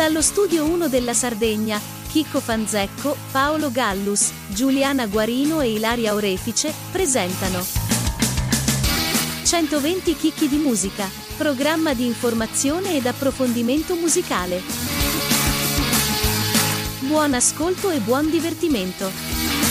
Dallo studio 1 della Sardegna, Chicco Fanzecco, Paolo Gallus, Giuliana Guarino e Ilaria Orefice presentano 120 chicchi di musica, programma di informazione ed approfondimento musicale. Buon ascolto e buon divertimento.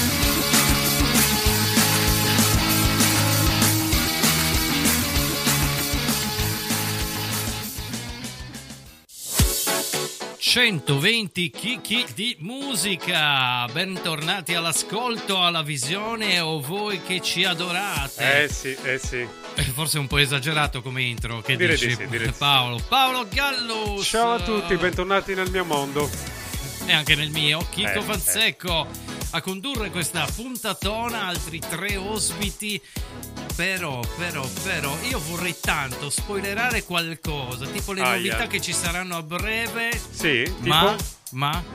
«120 chicchi di musica», bentornati all'ascolto, alla visione o voi che ci adorate. Sì. Forse un po' esagerato come intro, che direi dici? Di sì. Paolo Gallus. Ciao a tutti, bentornati nel mio mondo. E anche nel mio, Chicco Fanzecco, a condurre questa puntatona, altri 3 ospiti. Però, io vorrei tanto spoilerare qualcosa, tipo le novità che ci saranno a breve. Sì, tipo? Ma,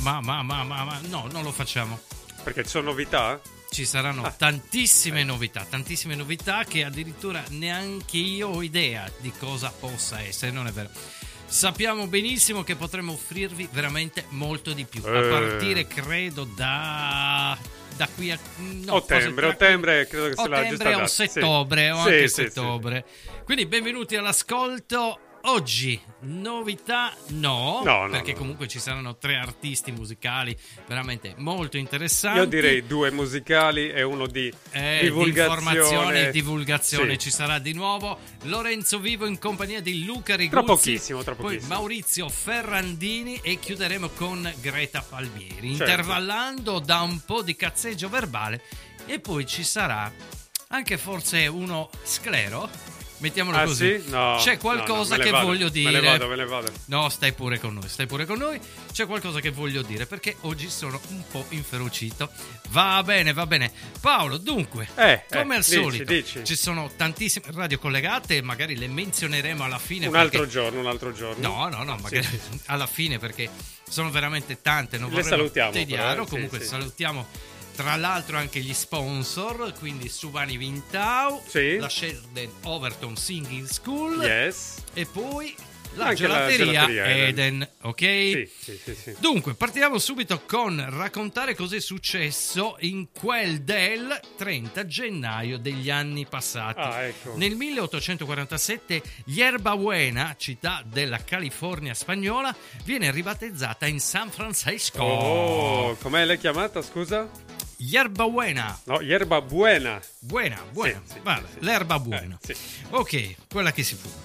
no, non lo facciamo. Perché ci sono novità? Ci saranno tantissime novità che addirittura neanche io ho idea di cosa possa essere, non è vero? Sappiamo benissimo che potremo offrirvi veramente molto di più, a partire credo da qui a ottobre credo che sia la giusta data. O settembre o anche settembre. Quindi benvenuti all'ascolto. Oggi novità no, perché comunque ci saranno 3 artisti musicali veramente molto interessanti. Io direi 2 musicali e uno di divulgazione. Di informazione e divulgazione. Ci sarà di nuovo Lorenzo Vivo in compagnia di Luca Riguzzi. Tra pochissimo. Poi Maurizio Ferrandini e chiuderemo con Greta Palmieri, certo, intervallando da un po' di cazzeggio verbale. E poi ci sarà anche forse uno sclero. Mettiamolo così. Sì? No, c'è qualcosa che voglio dire. Me ne vado. No, stai pure con noi. C'è qualcosa che voglio dire perché oggi sono un po' inferocito. Va bene. Paolo, dunque, come al solito, dici. ci sono tantissime radio collegate, magari le menzioneremo alla fine. Un altro giorno. No, magari alla fine perché sono veramente tante. Non le salutiamo. Tediare, comunque salutiamo. Tra l'altro anche gli sponsor, quindi Subani Vintau, la Sheldon Overton Singing School, e poi la gelateria Eden, ok? Sì. Dunque, partiamo subito con raccontare cos'è successo in quel del 30 gennaio degli anni passati. Ecco. Nel 1847 Yerba Buena, città della California spagnola, viene ribattezzata in San Francisco. Oh, com'è l'hai chiamata, scusa? Yerba Buena. No, Yerba Buena. Buena. Sì. L'erba buona. Sì. Ok, quella che si fu.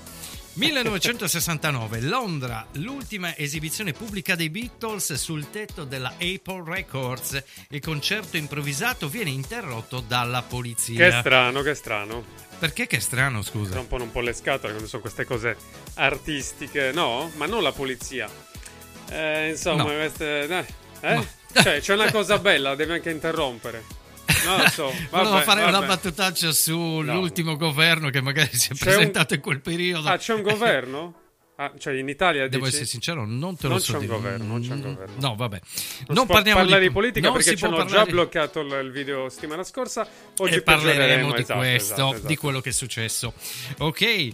1969, Londra, l'ultima esibizione pubblica dei Beatles sul tetto della Apple Records. Il concerto improvvisato viene interrotto dalla polizia. Che strano. Perché che strano, scusa? Rompono un po' le scatole quando sono queste cose artistiche, no? Ma non la polizia. Insomma, no. Queste... No. Cioè, c'è una cosa bella, devi anche interrompere. Non lo so. Volevo fare una battutaccia sull'ultimo governo che magari si è presentato in quel periodo. C'è un governo? Cioè in Italia devo essere sincero, non te lo non so c'è dire. Non c'è un governo. No, vabbè. Non parliamo di politica non perché ci hanno già bloccato il video settimana scorsa. Oggi parleremo di questo, di quello che è successo. Ok,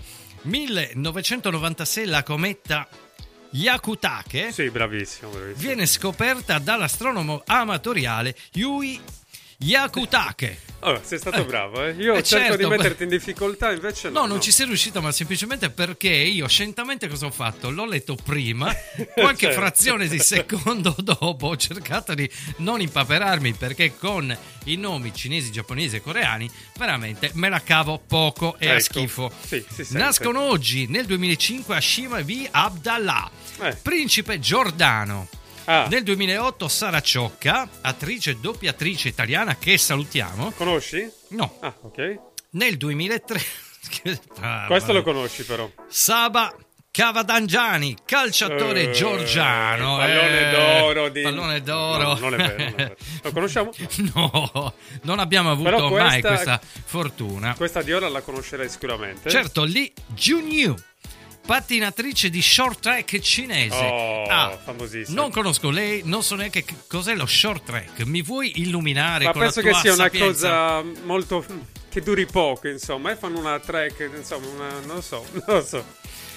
1996 la cometa Hyakutake, sì, bravissimo. viene scoperta dall'astronomo amatoriale Yui Hyakutake. Sei stato bravo, Io cerco di metterti in difficoltà, invece no. No, non ci sei riuscito, ma semplicemente perché io scientemente cosa ho fatto? L'ho letto prima, qualche frazione di secondo dopo ho cercato di non impaperarmi, perché con i nomi cinesi, giapponesi e coreani veramente me la cavo poco e a schifo. Sì, Nascono oggi, nel 2005, Hashim V. Abdallah, principe giordano. Nel 2008 Sara Ciocca, attrice doppiatrice italiana che salutiamo. Conosci? No. Ok. Nel 2003 questo lo conosci però. Saba Cavadangiani, calciatore georgiano. Pallone d'oro. No, non è vero. Lo conosciamo? No, non abbiamo avuto mai questa fortuna. Questa di ora la conoscerai sicuramente. Certo, Lee Junyu, pattinatrice di short track cinese. Famosissima. Non conosco lei, non so neanche cos'è lo short track. Mi vuoi illuminare? Ma con penso la tua che sia sapienza? una cosa molto che duri poco, insomma, e fanno una track, insomma, non lo so.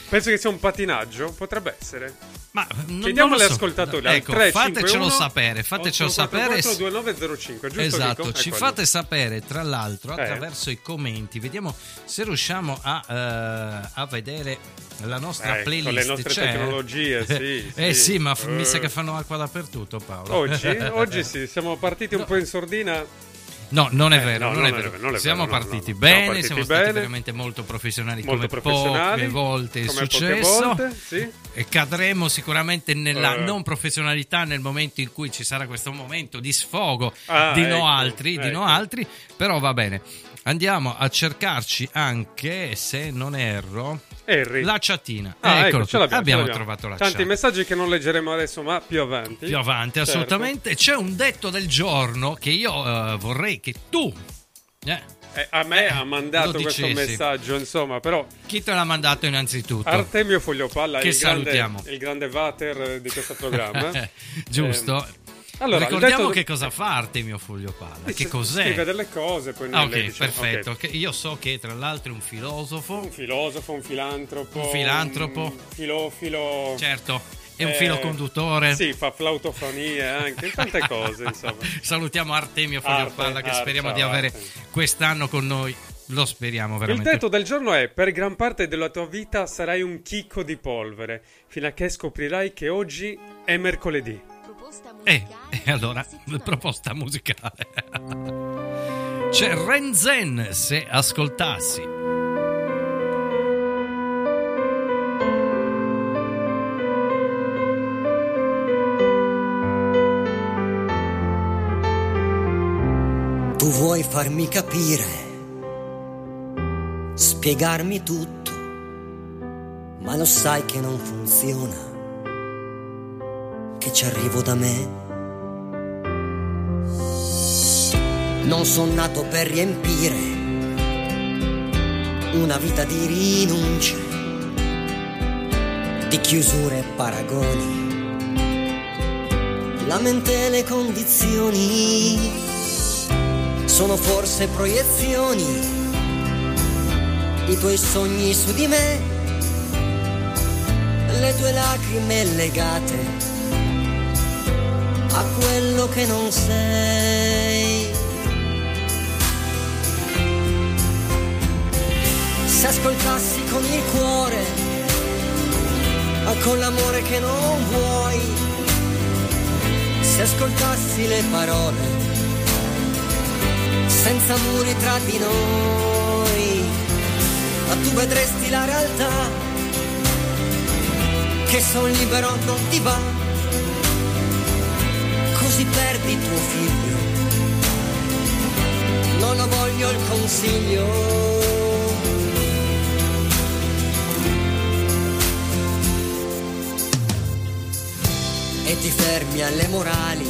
Penso che sia un patinaggio, potrebbe essere. Ma chiediamo non lo agli so. ascoltatori. Ecco, 3, fatecelo sapere. 2905, giusto? Esatto, Enrico? ci fate sapere tra l'altro attraverso i commenti. Vediamo se riusciamo a vedere la nostra playlist. Con le nostre tecnologie, sì, ma mi sa che fanno acqua dappertutto, Paolo. Oggi sì, siamo partiti un po' in sordina. No, non è vero, non è vero. Siamo partiti bene, siamo stati veramente molto professionali, come poche volte è successo. E cadremo sicuramente nella non professionalità nel momento in cui ci sarà questo momento di sfogo di no altri, però va bene. Andiamo a cercarci anche, se non erro, la chattina. Ecco, abbiamo trovato la chat. Tanti messaggi che non leggeremo adesso, ma più avanti. Certo. Assolutamente. C'è un detto del giorno che io vorrei che tu... a me ha mandato questo messaggio, insomma, però... Chi te l'ha mandato innanzitutto? Artemio Fogliopalla, che il grande vater di questo programma. Giusto. Allora, ricordiamo che cosa fa Artemio Fogliopalla. Che cos'è? Scrive delle cose, poi perfetto. Okay. Io so che tra l'altro è un filosofo, un filantropo, un filofilo. Certo, è un filo conduttore. Sì, fa flautofonie anche, tante cose, insomma. Salutiamo Artemio Fogliopalla che speriamo di avere quest'anno con noi. Lo speriamo veramente. Il detto del giorno è: per gran parte della tua vita sarai un chicco di polvere, fino a che scoprirai che oggi è mercoledì. E allora, proposta musicale. C'è Renzen, se ascoltassi. Tu vuoi farmi capire, spiegarmi tutto, ma lo sai che non funziona, che ci arrivo da me. Non sono nato per riempire una vita di rinunce, di chiusure e paragoni. La mente e le condizioni sono forse proiezioni, i tuoi sogni su di me, le tue lacrime legate a quello che non sei. Se ascoltassi con il cuore, con l'amore che non vuoi, se ascoltassi le parole, senza muri tra di noi, ma tu vedresti la realtà, che son libero non ti va, così perdi tuo figlio, non lo voglio il consiglio. E ti fermi alle morali,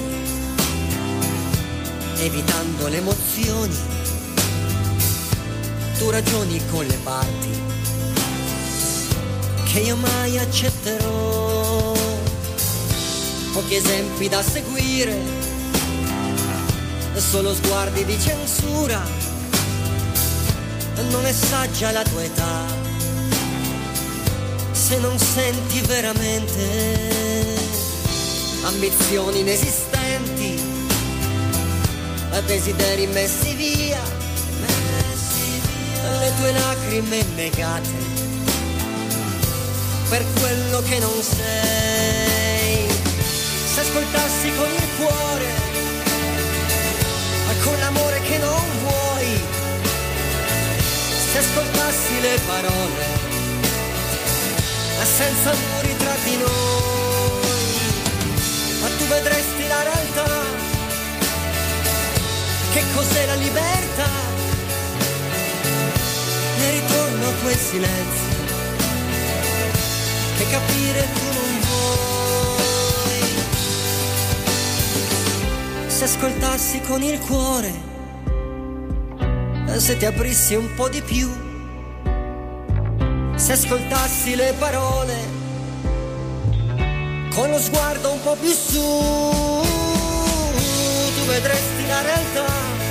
evitando le emozioni, tu ragioni con le parti che io mai accetterò. Pochi esempi da seguire, solo sguardi di censura, non è saggia la tua età, se non senti veramente ambizioni inesistenti, desideri messi via, le tue lacrime negate per quello che non sei. Se ascoltassi con il cuore, con l'amore che non vuoi, se ascoltassi le parole, senza muri tra di noi, ma tu vedresti la realtà, che cos'è la libertà, e ritorno a quel silenzio che capire tu non vuoi. Se ascoltassi con il cuore, se ti aprissi un po' di più, se ascoltassi le parole con lo sguardo un po' più su, tu vedresti la realtà,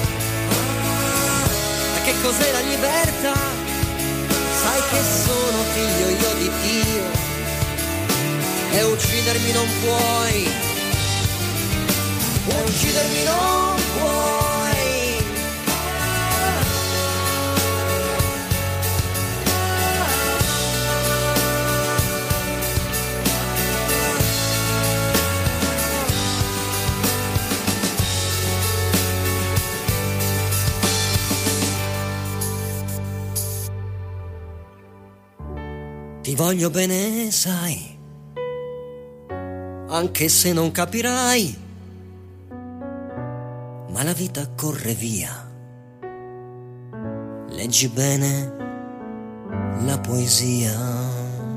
che cos'è la libertà, sai che sono figlio io di Dio, e uccidermi non puoi, uccidermi non puoi. Ti voglio bene, sai, anche se non capirai, ma la vita corre via. Leggi bene la poesia.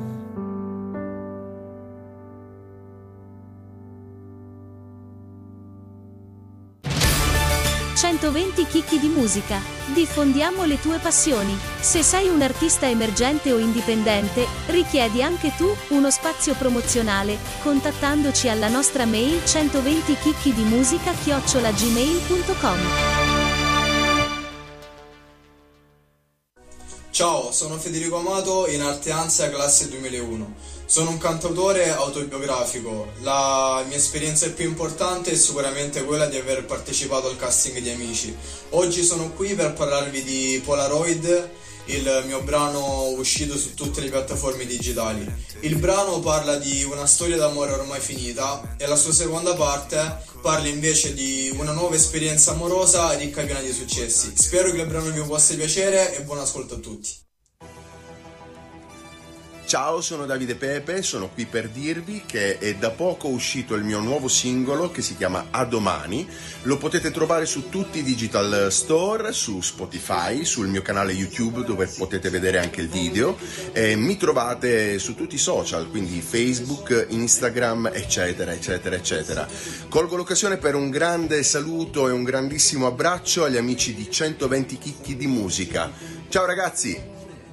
120 chicchi di musica. Diffondiamo le tue passioni. Se sei un artista emergente o indipendente, richiedi anche tu uno spazio promozionale, contattandoci alla nostra mail 120chicchidimusica@gmail.com. Ciao, sono Federico Amato, in arte Ansia classe 2001. Sono un cantautore autobiografico. La mia esperienza più importante è sicuramente quella di aver partecipato al casting di Amici. Oggi sono qui per parlarvi di Polaroid, il mio brano uscito su tutte le piattaforme digitali. Il brano parla di una storia d'amore ormai finita e la sua seconda parte parla invece di una nuova esperienza amorosa ricca e piena di successi. Spero che il brano vi possa piacere e buon ascolto a tutti. Ciao, sono Davide Pepe, sono qui per dirvi che è da poco uscito il mio nuovo singolo che si chiama A Domani. Lo potete trovare su tutti i digital store, su Spotify, sul mio canale YouTube dove potete vedere anche il video, e mi trovate su tutti i social, quindi Facebook, Instagram, eccetera, eccetera, eccetera. Colgo l'occasione per un grande saluto e un grandissimo abbraccio agli amici di 120 chicchi di musica. Ciao ragazzi!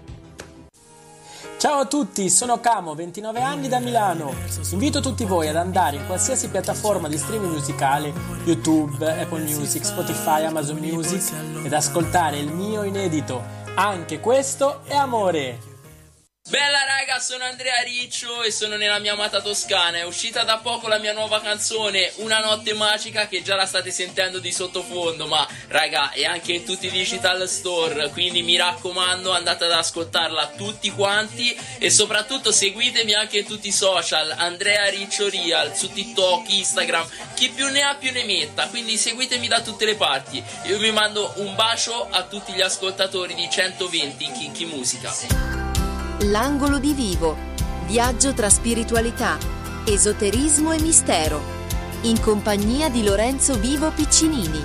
Ciao a tutti, sono Camo, 29 anni da Milano. Invito tutti voi ad andare in qualsiasi piattaforma di streaming musicale, YouTube, Apple Music, Spotify, Amazon Music, ed ascoltare il mio inedito Anche questo è amore. Bella raga, sono Andrea Riccio e sono nella mia amata Toscana. È uscita da poco la mia nuova canzone Una notte magica, che già la state sentendo di sottofondo, ma raga è anche in tutti i digital store, quindi mi raccomando andate ad ascoltarla tutti quanti e soprattutto seguitemi anche in tutti i social, Andrea Riccio Real, su TikTok, Instagram, chi più ne ha più ne metta, quindi seguitemi da tutte le parti. Io vi mando un bacio a tutti gli ascoltatori di 120 Chicchi Musica. L'angolo di Vivo. Viaggio tra spiritualità, esoterismo e mistero. In compagnia di Lorenzo Vivo Piccinini.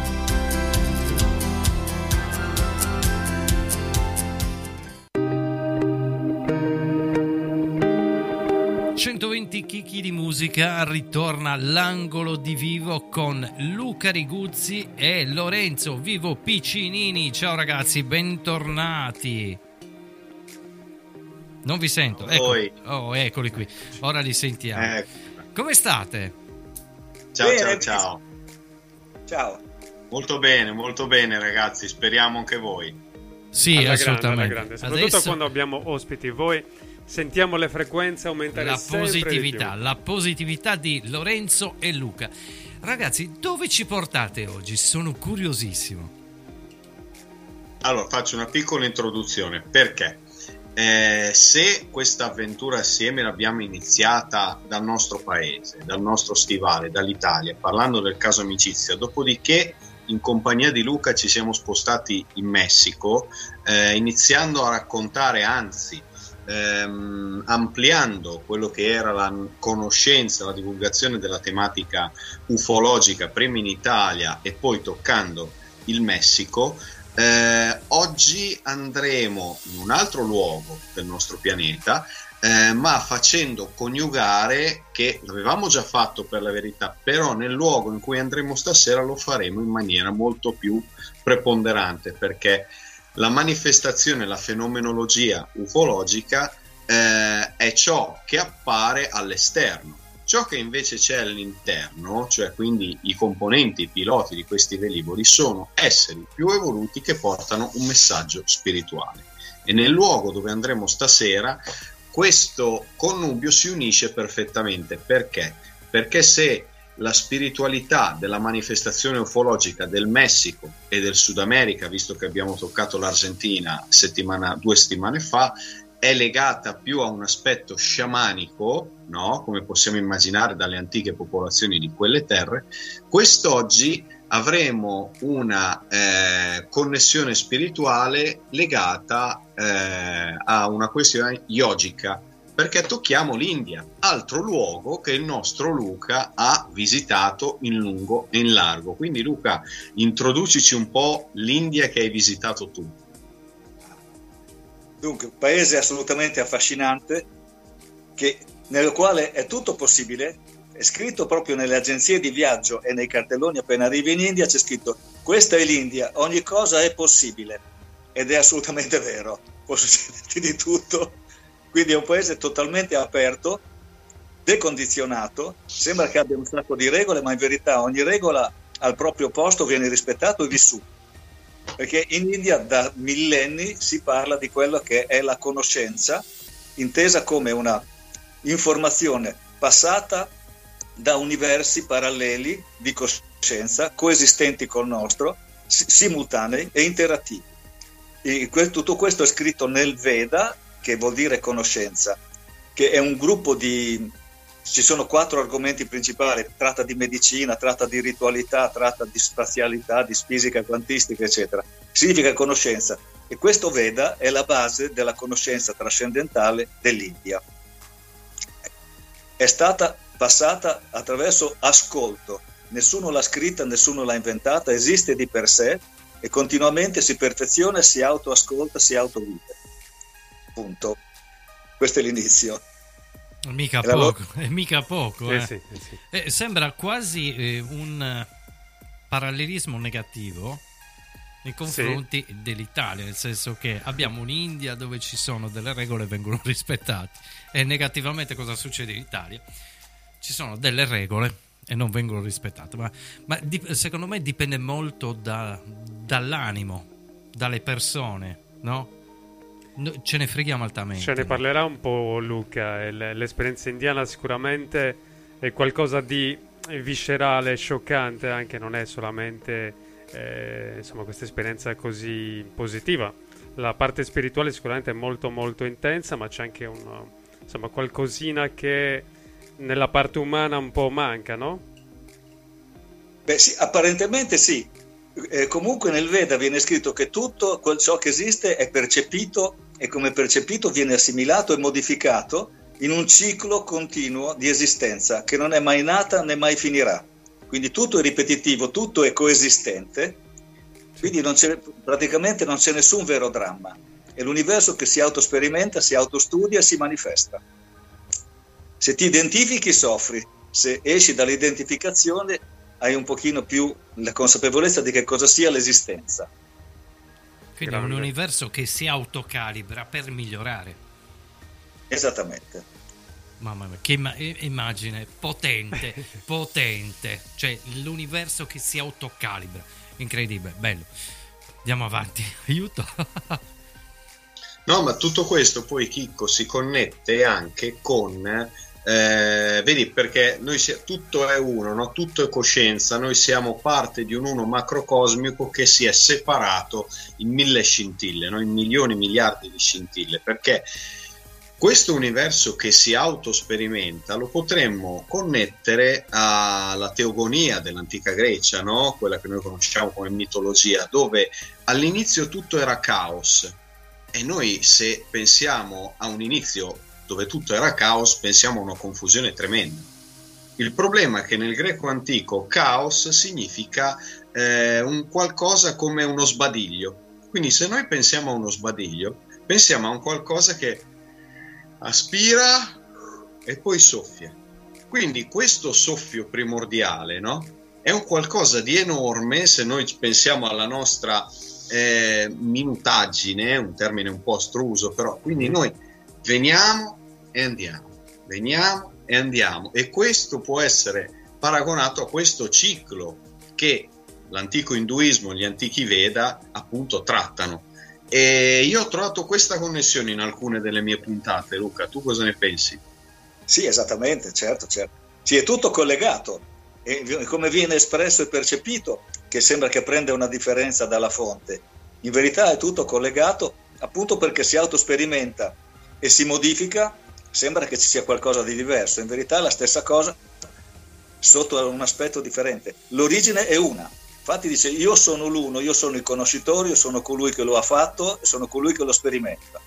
Chicchi di musica, ritorna l'angolo di Vivo con Luca Riguzzi e Lorenzo Vivo Piccinini. Ciao ragazzi, bentornati. Non vi sento. Eccoli qui. Ora li sentiamo. Come state? Ciao, bene, ciao. Ciao. Molto bene ragazzi, speriamo anche voi. Sì, alla assolutamente. Grande. Soprattutto adesso, quando abbiamo ospiti, voi sentiamo le frequenze aumentare la positività di Lorenzo e Luca. Ragazzi, dove ci portate oggi? Sono curiosissimo. Allora, faccio una piccola introduzione. Perché? Se questa avventura assieme l'abbiamo iniziata dal nostro paese, dal nostro stivale, dall'Italia, parlando del caso amicizia, dopodiché in compagnia di Luca ci siamo spostati in Messico, iniziando a raccontare, anzi ampliando quello che era la conoscenza, la divulgazione della tematica ufologica prima in Italia e poi toccando il Messico. Oggi andremo in un altro luogo del nostro pianeta, ma facendo coniugare, che l'avevamo già fatto per la verità, però nel luogo in cui andremo stasera lo faremo in maniera molto più preponderante, perché la manifestazione, la fenomenologia ufologica è ciò che appare all'esterno. Ciò che invece c'è all'interno, cioè quindi i componenti, i piloti di questi velivoli, sono esseri più evoluti che portano un messaggio spirituale. E nel luogo dove andremo stasera questo connubio si unisce perfettamente. Perché? Perché se la spiritualità della manifestazione ufologica del Messico e del Sud America, visto che abbiamo toccato l'Argentina 2 settimane fa, è legata più a un aspetto sciamanico, no? Come possiamo immaginare dalle antiche popolazioni di quelle terre, quest'oggi avremo una connessione spirituale legata a una questione yogica, perché tocchiamo l'India, altro luogo che il nostro Luca ha visitato in lungo e in largo. Quindi Luca, introducici un po' l'India che hai visitato tu. Dunque, un paese assolutamente affascinante, nel quale è tutto possibile. È scritto proprio nelle agenzie di viaggio e nei cartelloni appena arrivi in India, c'è scritto: questa è l'India, ogni cosa è possibile. Ed è assolutamente vero, può succederti di tutto. Quindi è un paese totalmente aperto, decondizionato, sembra che abbia un sacco di regole, ma in verità ogni regola al proprio posto viene rispettato e vissuto. Perché in India da millenni si parla di quello che è la conoscenza, intesa come una informazione passata da universi paralleli di coscienza, coesistenti col nostro, simultanei e interattivi. E tutto questo è scritto nel Veda, che vuol dire conoscenza, che è un gruppo ci sono 4 argomenti principali: tratta di medicina, tratta di ritualità, tratta di spazialità, di fisica quantistica, eccetera. Significa conoscenza, e questo Veda è la base della conoscenza trascendentale dell'India. È stata passata attraverso ascolto, nessuno l'ha scritta, nessuno l'ha inventata, esiste di per sé e continuamente si perfeziona, si autoascolta, si autovive. Punto. Questo è l'inizio. Mica poco. Sì. Sembra quasi un parallelismo negativo nei confronti dell'Italia, nel senso che abbiamo un'India dove ci sono delle regole e vengono rispettate, e negativamente cosa succede in Italia? Ci sono delle regole e non vengono rispettate, ma secondo me dipende molto dall'animo, dalle persone, no? Ce ne freghiamo altamente. Ce ne parlerà un po' Luca. L'esperienza indiana sicuramente è qualcosa di viscerale, scioccante, anche non è solamente questa esperienza così positiva. La parte spirituale sicuramente è molto molto intensa, ma c'è anche qualcosina che nella parte umana un po' manca, no? Beh sì, apparentemente sì. Comunque nel Veda viene scritto che tutto ciò che esiste è percepito, e come percepito viene assimilato e modificato in un ciclo continuo di esistenza che non è mai nata né mai finirà. Quindi tutto è ripetitivo, tutto è coesistente, quindi praticamente non c'è nessun vero dramma. È l'universo che si autosperimenta, si autostudia e si manifesta. Se ti identifichi soffri, se esci dall'identificazione hai un pochino più la consapevolezza di che cosa sia l'esistenza. Quindi è un universo che si autocalibra per migliorare. Esattamente. Mamma mia, che immagine potente, cioè l'universo che si autocalibra, incredibile, bello. Andiamo avanti, aiuto. No, ma tutto questo poi, Chicco, si connette anche con vedi, perché tutto è uno, no? Tutto è coscienza, noi siamo parte di un uno macrocosmico che si è separato in 1000 scintille, no? In milioni, miliardi di scintille, perché questo universo che si autosperimenta lo potremmo connettere alla teogonia dell'antica Grecia, no? Quella che noi conosciamo come mitologia, dove all'inizio tutto era caos, e noi, se pensiamo a un inizio dove tutto era caos, pensiamo a una confusione tremenda. Il problema è che nel greco antico caos significa un qualcosa come uno sbadiglio. Quindi se noi pensiamo a uno sbadiglio, pensiamo a un qualcosa che aspira e poi soffia. Quindi questo soffio primordiale, no? È un qualcosa di enorme, se noi pensiamo alla nostra minutaggine, un termine un po' astruso, però quindi noi veniamo e andiamo, e questo può essere paragonato a questo ciclo che l'antico induismo, gli antichi Veda appunto trattano. E io ho trovato questa connessione in alcune delle mie puntate. Luca, tu cosa ne pensi? Sì, esattamente, certo. Sì, è tutto collegato, e come viene espresso e percepito, che sembra che prenda una differenza dalla fonte. In verità è tutto collegato, appunto perché si autosperimenta e si modifica, sembra che ci sia qualcosa di diverso. In verità è la stessa cosa sotto un aspetto differente. L'origine è una. Infatti dice: io sono l'uno, io sono il conoscitore, io sono colui che lo ha fatto e sono colui che lo sperimenta.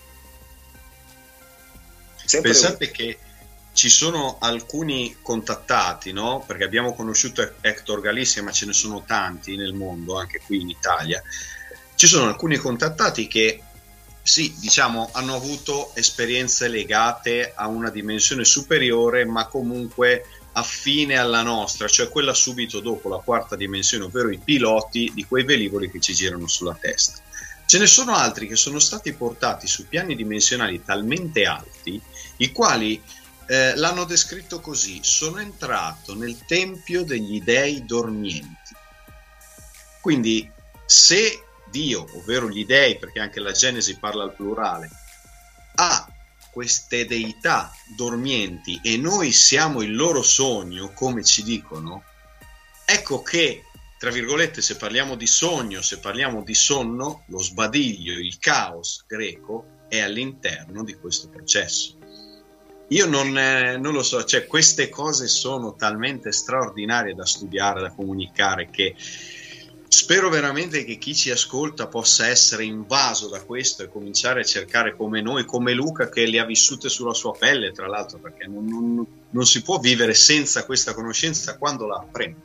Sempre Pensate uno. che ci sono alcuni contattati, no? Perché abbiamo conosciuto Hector Galizia, ma ce ne sono tanti nel mondo, anche qui in Italia. Ci sono alcuni contattati che, sì, diciamo, hanno avuto esperienze legate a una dimensione superiore, ma comunque affine alla nostra, cioè quella subito dopo la quarta dimensione, ovvero i piloti di quei velivoli che ci girano sulla testa. Ce ne sono altri che sono stati portati su piani dimensionali talmente alti, i quali l'hanno descritto così: sono entrato nel tempio degli dei dormienti. Quindi se Dio, ovvero gli dei, perché anche la Genesi parla al plurale, ha queste deità dormienti e noi siamo il loro sogno, come ci dicono, ecco che, tra virgolette, se parliamo di sogno, se parliamo di sonno, lo sbadiglio, il caos greco è all'interno di questo processo. Io non lo so, cioè queste cose sono talmente straordinarie da studiare, da comunicare, che spero veramente che chi ci ascolta possa essere invaso da questo e cominciare a cercare come noi, come Luca, che le ha vissute sulla sua pelle, tra l'altro, perché non si può vivere senza questa conoscenza quando la apprendi.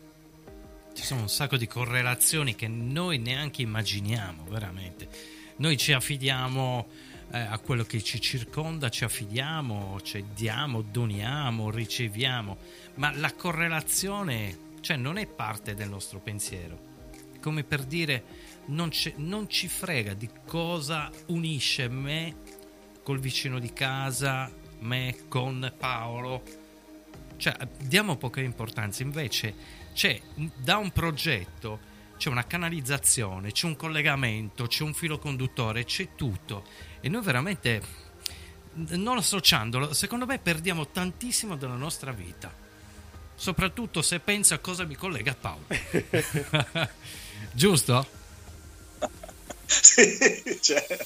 Ci sono un sacco di correlazioni che noi neanche immaginiamo, veramente. Noi ci affidiamo a quello che ci circonda, ci affidiamo, cediamo, doniamo, riceviamo, ma la correlazione, cioè, non è parte del nostro pensiero. Come per dire, non ci frega di cosa unisce me col vicino di casa, me con Paolo, cioè diamo poca importanza. Invece c'è da un progetto, c'è una canalizzazione, c'è un collegamento, c'è un filo conduttore, c'è tutto, e noi veramente, non associandolo, secondo me perdiamo tantissimo della nostra vita, soprattutto se penso a cosa mi collega a Paolo. Giusto? Sì, cioè.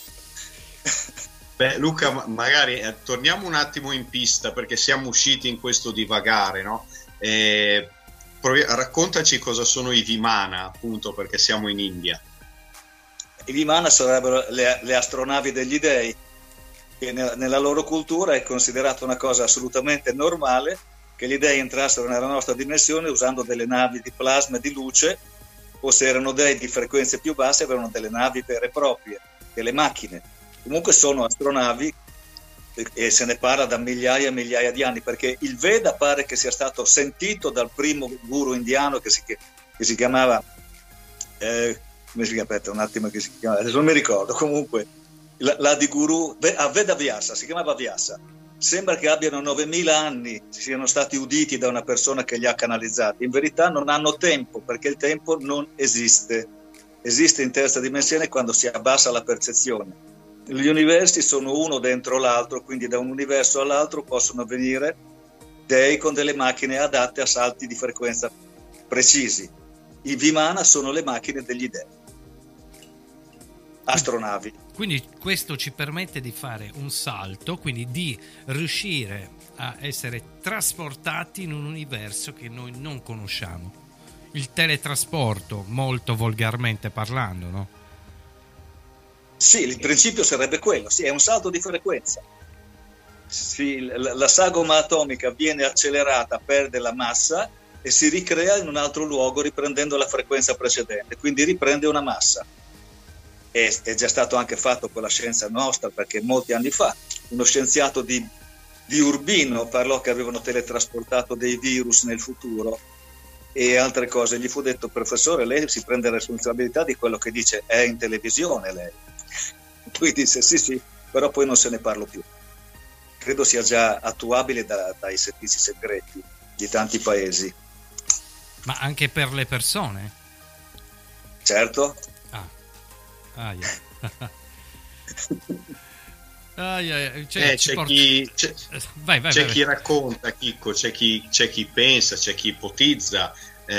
Beh, Luca, magari torniamo un attimo in pista, perché siamo usciti in questo divagare, no? Raccontaci cosa sono i Vimana, appunto, perché siamo in India. I Vimana sarebbero le astronavi degli dei, che nella loro cultura è considerata una cosa assolutamente normale che gli dei entrassero nella nostra dimensione usando delle navi di plasma e di luce, o se erano dei di frequenze più basse avevano delle navi vere e proprie, delle macchine. Comunque sono astronavi, e se ne parla da migliaia e migliaia di anni, perché il Veda pare che sia stato sentito dal primo guru indiano che si chiamava come si chiama? Aspetta un attimo, che si chiama, adesso non mi ricordo, comunque l'Adiguru Veda Vyasa, si chiamava Vyasa. Sembra che abbiano 9000 anni, siano stati uditi da una persona che li ha canalizzati. In verità non hanno tempo, perché il tempo non esiste in terza dimensione quando si abbassa la percezione. Gli universi sono uno dentro l'altro, quindi da un universo all'altro possono venire dei con delle macchine adatte a salti di frequenza precisi. I Vimana sono le macchine degli dei, astronavi. Quindi questo ci permette di fare un salto, quindi di riuscire a essere trasportati in un universo che noi non conosciamo. Il teletrasporto, molto volgarmente parlando, no? Sì, il principio sarebbe quello, sì, è un salto di frequenza. Sì, la sagoma atomica viene accelerata, perde la massa e si ricrea in un altro luogo riprendendo la frequenza precedente, quindi riprende una massa. È già stato anche fatto con la scienza nostra, perché molti anni fa uno scienziato di Urbino parlò che avevano teletrasportato dei virus nel futuro e altre cose. Gli fu detto: professore, lei si prende la responsabilità di quello che dice, è in televisione lei. Lui disse sì, però poi non se ne parla più. Credo sia già attuabile dai servizi segreti di tanti paesi. Ma anche per le persone? Certo. Yeah. C'è chi racconta, Chicco, c'è chi pensa, c'è chi ipotizza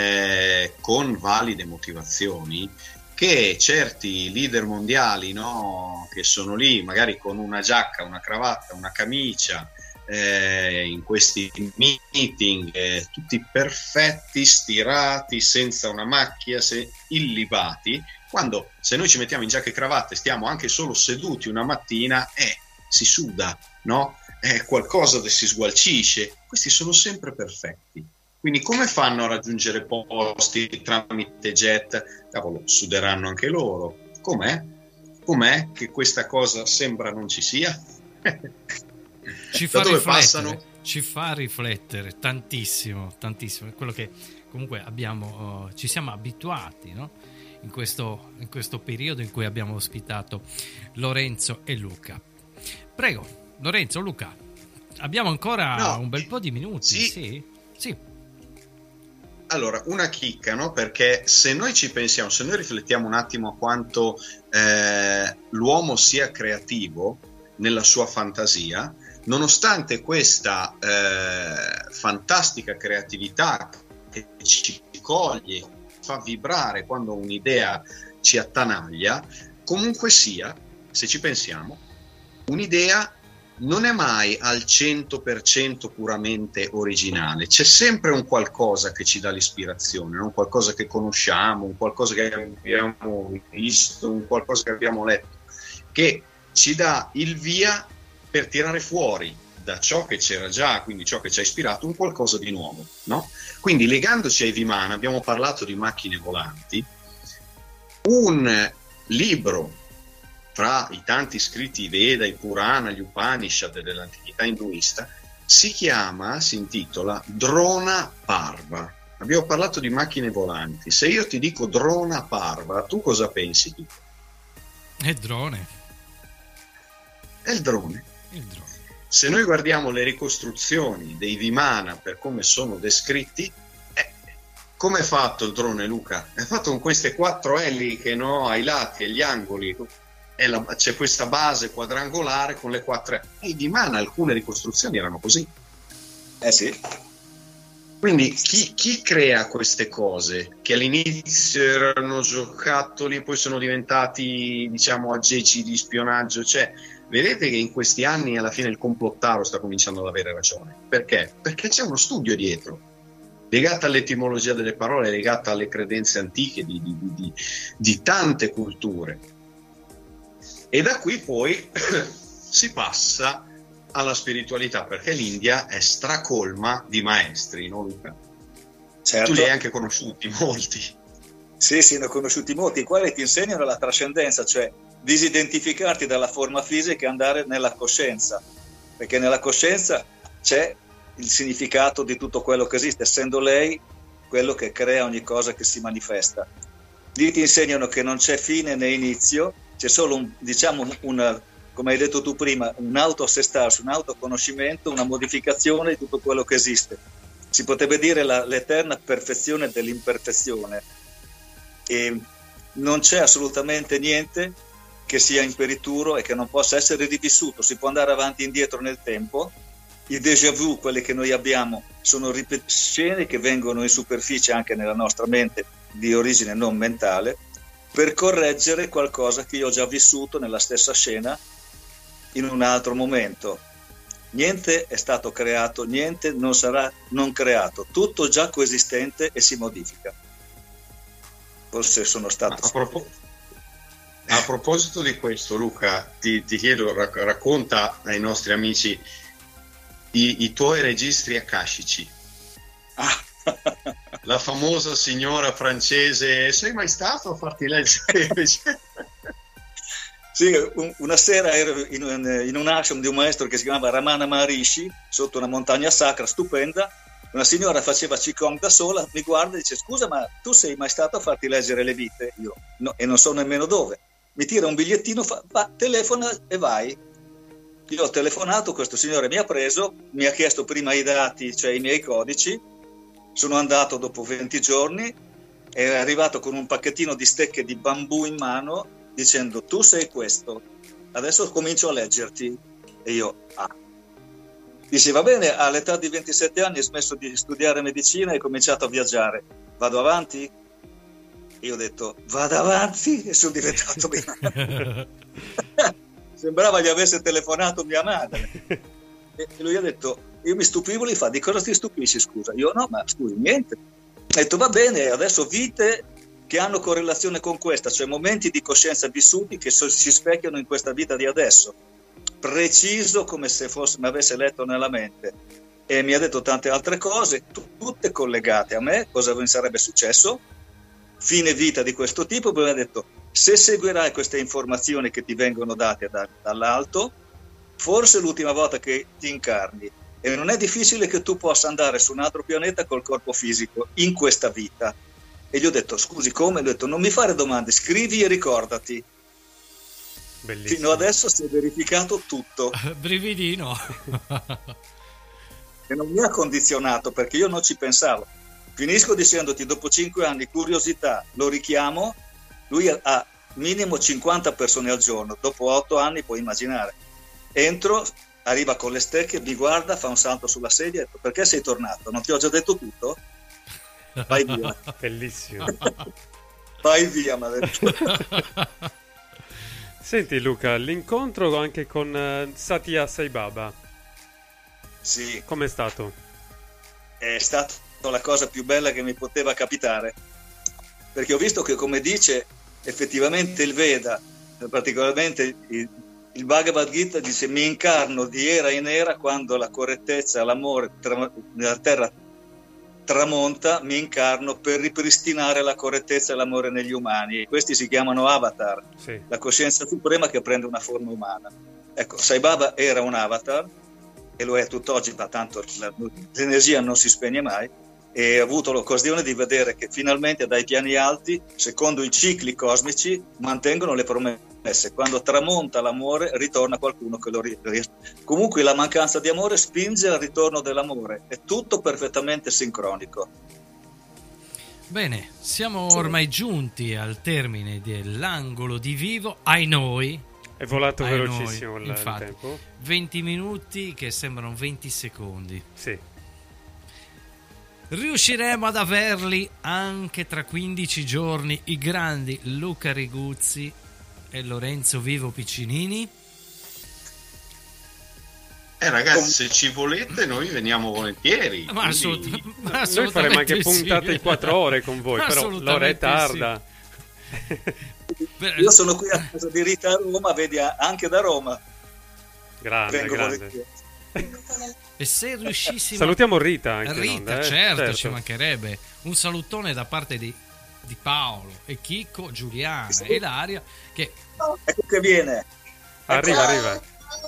con valide motivazioni che certi leader mondiali, no, che sono lì magari con una giacca, una cravatta, una camicia, in questi meeting tutti perfetti, stirati, senza una macchia, illibati, quando se noi ci mettiamo in giacca e cravatta e stiamo anche solo seduti una mattina, si suda, no? Qualcosa che si sgualcisce. Questi sono sempre perfetti. Quindi come fanno a raggiungere posti tramite jet? Cavolo, suderanno anche loro. Com'è? Com'è che questa cosa sembra non ci sia? Ci fa riflettere tantissimo, tantissimo. È quello che comunque ci siamo abituati, no? In questo periodo in cui abbiamo ospitato Lorenzo e Luca. Prego, Lorenzo, Luca, abbiamo ancora un bel po' di minuti. Sì. Allora, una chicca, no? Perché se noi ci pensiamo, se noi riflettiamo un attimo a quanto l'uomo sia creativo nella sua fantasia, nonostante questa fantastica creatività che ci coglie, fa vibrare quando un'idea ci attanaglia, comunque sia, se ci pensiamo, un'idea non è mai al 100% puramente originale, c'è sempre un qualcosa che ci dà l'ispirazione, un qualcosa che conosciamo, un qualcosa che abbiamo visto, un qualcosa che abbiamo letto, che ci dà il via per tirare fuori da ciò che c'era già, quindi ciò che ci ha ispirato, un qualcosa di nuovo, no? Quindi legandoci ai Vimana, abbiamo parlato di macchine volanti, un libro fra i tanti scritti i Veda, i Purana, gli Upanishad dell'antichità induista, si intitola Drona Parva. Abbiamo parlato di macchine volanti. Se io ti dico Drona Parva, tu cosa pensi? È drone. È il drone. Se noi guardiamo le ricostruzioni dei Vimana per come sono descritti, come è fatto il drone, Luca? È fatto con queste 4 eliche, no, ai lati, agli angoli, c'è questa base quadrangolare con le 4 e i Vimana, alcune ricostruzioni erano così. Sì. Quindi chi crea queste cose che all'inizio erano giocattoli, poi sono diventati, diciamo, aggeggi di spionaggio? Cioè, vedete che in questi anni alla fine il complottaro sta cominciando ad avere ragione. Perché? Perché c'è uno studio dietro, legato all'etimologia delle parole, legato alle credenze antiche di tante culture. E da qui poi si passa alla spiritualità, perché l'India è stracolma di maestri, no, Luca? Certo. Tu li hai anche conosciuti molti. Sì, ne ho conosciuti molti, i quali ti insegnano la trascendenza, cioè disidentificarti dalla forma fisica e andare nella coscienza, perché nella coscienza c'è il significato di tutto quello che esiste, essendo lei quello che crea ogni cosa che si manifesta. Lì ti insegnano che non c'è fine né inizio, c'è solo come hai detto tu prima, un autoassestarsi, un autoconoscimento, una modificazione di tutto quello che esiste. Si potrebbe dire l'eterna perfezione dell'imperfezione. E non c'è assolutamente niente che sia imperituro e che non possa essere rivissuto. Si può andare avanti e indietro nel tempo. I déjà vu, quelli che noi abbiamo, sono scene che vengono in superficie anche nella nostra mente, di origine non mentale, per correggere qualcosa che io ho già vissuto nella stessa scena in un altro momento. Niente è stato creato, niente non sarà non creato, tutto già coesistente e si modifica. Forse sono stato... A proposito di questo, Luca, ti chiedo, racconta ai nostri amici i tuoi registri akashici. La famosa signora francese, sei mai stato a farti leggere? Sì, una sera ero in un ashram di un maestro che si chiamava Ramana Maharishi, sotto una montagna sacra stupenda. Una signora faceva Qigong da sola, mi guarda e dice: scusa, ma tu sei mai stato a farti leggere le vite? Io no, e non so nemmeno dove. Mi tira un bigliettino, telefona e vai. Io ho telefonato, questo signore mi ha preso, mi ha chiesto prima i dati, cioè i miei codici. Sono andato dopo 20 giorni, è arrivato con un pacchettino di stecche di bambù in mano dicendo tu sei questo, adesso comincio a leggerti. E io, dice va bene, all'età di 27 anni hai smesso di studiare medicina e hai cominciato a viaggiare, vado avanti? Io ho detto vado avanti e sono diventato sembrava gli avesse telefonato mia madre. E lui ha detto, io mi stupivo, gli fa, di cosa ti stupisci scusa? Io no, ma scusi, niente. Ha detto va bene, adesso vite che hanno correlazione con questa, cioè momenti di coscienza vissuti che si specchiano in questa vita di adesso, preciso come se mi avesse letto nella mente. E mi ha detto tante altre cose, tutte collegate a me, cosa mi sarebbe successo, fine vita di questo tipo. Poi mi ha detto, se seguirai queste informazioni che ti vengono date dall'alto, forse è l'ultima volta che ti incarni e non è difficile che tu possa andare su un altro pianeta col corpo fisico in questa vita. E gli ho detto, scusi come? Gli ho detto, non mi fare domande, scrivi e ricordati. Bellissimo. Fino adesso si è verificato tutto. Brividino. E non mi ha condizionato perché io non ci pensavo. Finisco dicendoti, dopo 5 anni, curiosità, lo richiamo, lui ha minimo 50 persone al giorno, dopo 8 anni puoi immaginare. Entro, arriva con le stecche, mi guarda, fa un salto sulla sedia e detto, perché sei tornato? Non ti ho già detto tutto? Vai via. Bellissimo. Vai via, mi ha detto. Senti Luca, l'incontro anche con Satya Sai Baba. Sì. Com'è stato? È stata la cosa più bella che mi poteva capitare, perché ho visto che, come dice effettivamente il Veda, particolarmente il Bhagavad Gita, dice mi incarno di era in era, quando la correttezza, l'amore nella terra tramonta, mi incarno per ripristinare la correttezza e l'amore negli umani, e questi si chiamano avatar, sì. La coscienza suprema che prende una forma umana. Ecco, Sai Baba era un avatar e lo è tutt'oggi, ma tanto l'energia non si spegne mai, e ho avuto l'occasione di vedere che finalmente dai piani alti, secondo i cicli cosmici, mantengono le promesse. Quando tramonta l'amore ritorna qualcuno che lo comunque la mancanza di amore spinge al ritorno dell'amore, è tutto perfettamente sincronico. Bene, siamo ormai giunti al termine dell'angolo di vivo, ai noi. È volato velocissimo il infatti, tempo. 20 minuti che sembrano 20 secondi. Sì. Riusciremo ad averli anche tra 15 giorni i grandi Luca Riguzzi e Lorenzo Vivo Piccinini? Ragazzi, se ci volete noi veniamo volentieri. Ma assolutamente. Noi faremo anche puntate di 4 ore con voi, però l'ora è tarda. Sì. Io sono qui a casa di Rita a Roma, vedi, anche da Roma. Grande. E se riuscissimo, salutiamo Rita anche. Rita, certo, ci mancherebbe. Un salutone da parte di Paolo e Chicco, Giuliana e Ilaria che... Ecco che viene. Arriva.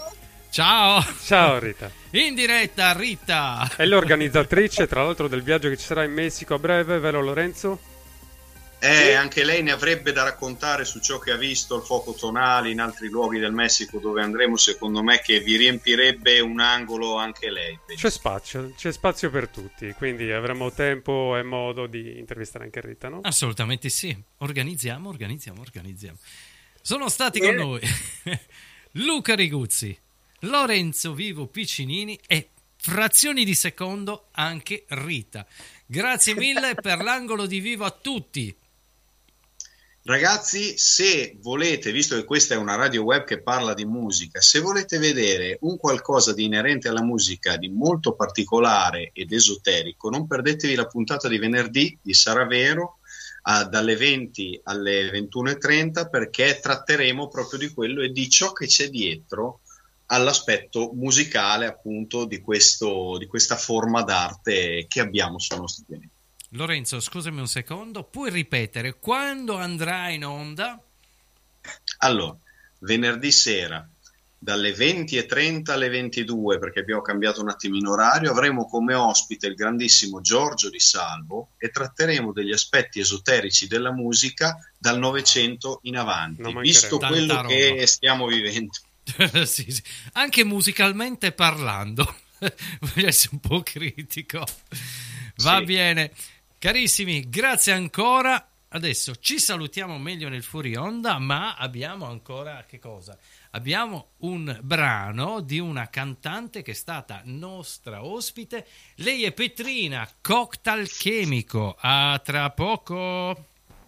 Ciao Rita. In diretta Rita. È l'organizzatrice tra l'altro del viaggio che ci sarà in Messico a breve, vero Lorenzo? Anche lei ne avrebbe da raccontare su ciò che ha visto al Fuoco Tonale in altri luoghi del Messico dove andremo, secondo me, che vi riempirebbe un angolo anche lei. C'è spazio per tutti, quindi avremo tempo e modo di intervistare anche Rita, no? Assolutamente sì, organizziamo. Sono stati con noi Luca Riguzzi, Lorenzo Vivo Piccinini e frazioni di secondo anche Rita. Grazie mille per l'angolo di vivo a tutti. Ragazzi, se volete, visto che questa è una radio web che parla di musica, se volete vedere un qualcosa di inerente alla musica di molto particolare ed esoterico, non perdetevi la puntata di venerdì di Sarà Vero dalle 20 alle 21:30, perché tratteremo proprio di quello e di ciò che c'è dietro all'aspetto musicale, appunto, di questa forma d'arte che abbiamo sul nostro pianeta. Lorenzo, scusami un secondo, puoi ripetere quando andrà in onda? Allora, venerdì sera dalle 20:30 alle 22, perché abbiamo cambiato un attimino orario, avremo come ospite il grandissimo Giorgio Di Salvo e tratteremo degli aspetti esoterici della musica dal Novecento in avanti, visto quello che stiamo vivendo. Sì. Anche musicalmente parlando. Voglio essere un po' critico. Va bene. Carissimi, grazie ancora. adesso ci salutiamo meglio nel fuori onda, ma abbiamo ancora che cosa? Abbiamo un brano di una cantante che è stata nostra ospite. Lei è Petrina, Cocktail Chemico. A tra poco.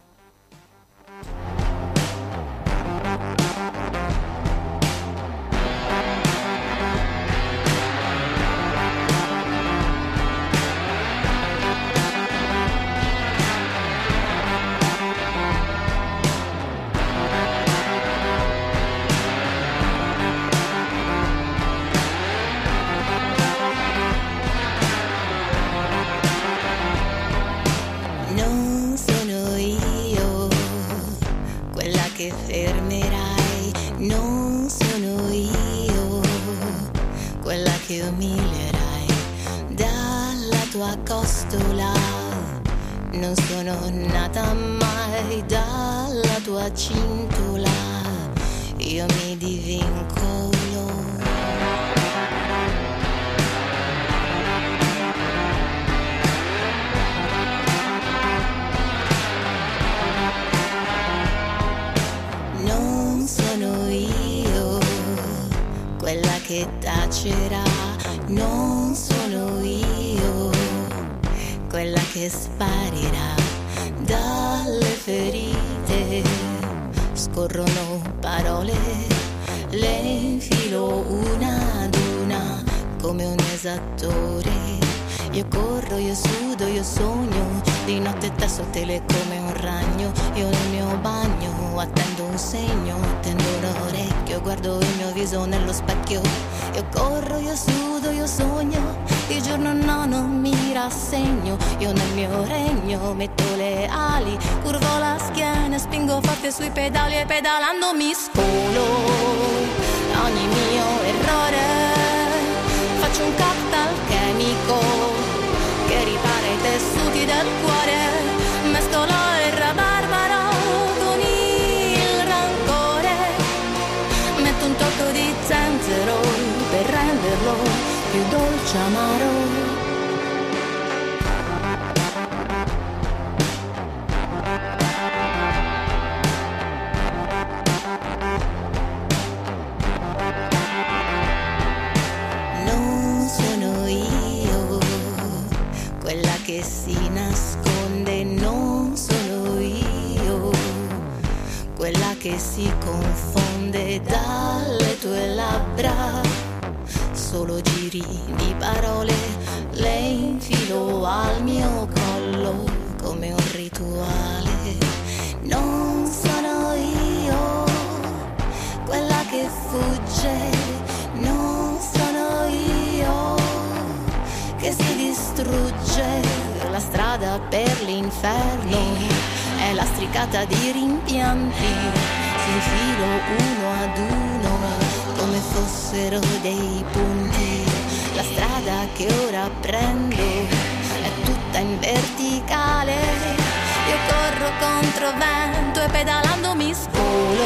Che fermerai, non sono io quella che umilierai dalla tua costola, non sono nata mai dalla tua cintola, io mi divincolo. Quella che tacerà, non sono io quella che sparirà dalle ferite. Scorrono parole, le infilo una ad una come un esattore. Io corro, io sudo, io sogno, di notte tesso tele come un ragno. Io nel mio bagno attendo un segno, tendo un orecchio, guardo il mio viso nello specchio. Io corro, io sudo, io sogno, di giorno no, non mi rassegno. Io nel mio regno metto le ali, curvo la schiena, spingo forte sui pedali e pedalando mi scolo ogni mio errore. Faccio un cocktail chemico che ripara i tessuti del cuore, mescolo il rabarbaro con il rancore, metto un tocco di zenzero per renderlo più dolce amaro. Che si nasconde, non sono io quella che si confonde dalle tue labbra. Solo giri di parole le infilo al mio collo come un rituale. Non sono io quella che fugge, non sono io che si distrugge. La strada per l'inferno è lastricata di rimpianti, si infilo uno ad uno come fossero dei punti. La strada che ora prendo è tutta in verticale. Io corro contro vento e pedalando mi scolo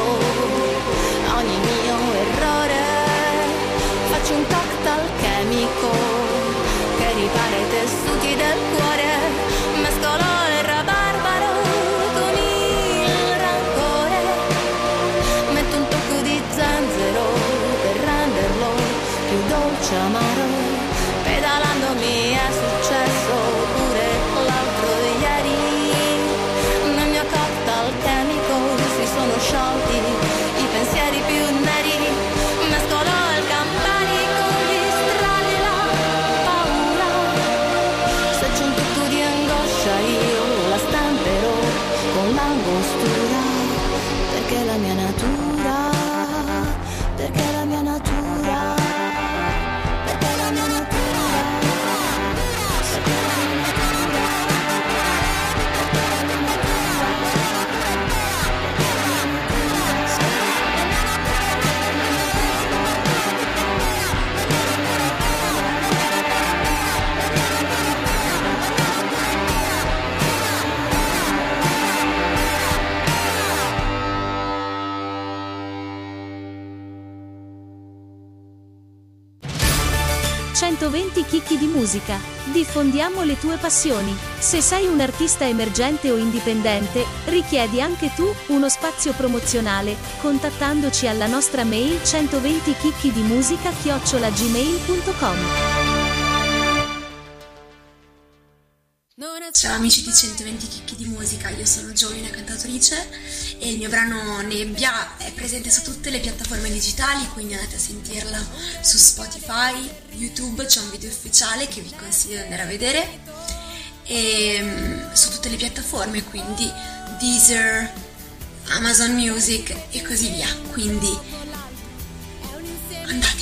ogni mio errore. Faccio un cocktail chemico che ripara i tessuti del cuore, mescolo il rabarbaro con il rancore, metto un tocco di zenzero per renderlo più dolce amaro. Pedalandomi è successo pure l'altro ieri, nel mio cocktail chemico si sono sciolti i pensieri più neri, mescolo il campani con gli strali e la paura. Se c'è un tocco di angoscia io la stamperò con l'angostura, perché la mia natura, perché la mia natura, perché la mia natura. 120 chicchi di musica. Diffondiamo le tue passioni. Se sei un artista emergente o indipendente, richiedi anche tu uno spazio promozionale, contattandoci alla nostra mail 120chicchidimusica@gmail.com. Ciao amici di 120 chicchi di musica, io sono Joey, una cantautrice, e il mio brano Nebbia è presente su tutte le piattaforme digitali, quindi andate a sentirla su Spotify, YouTube, c'è un video ufficiale che vi consiglio di andare a vedere, e su tutte le piattaforme, quindi Deezer, Amazon Music e così via, quindi andate.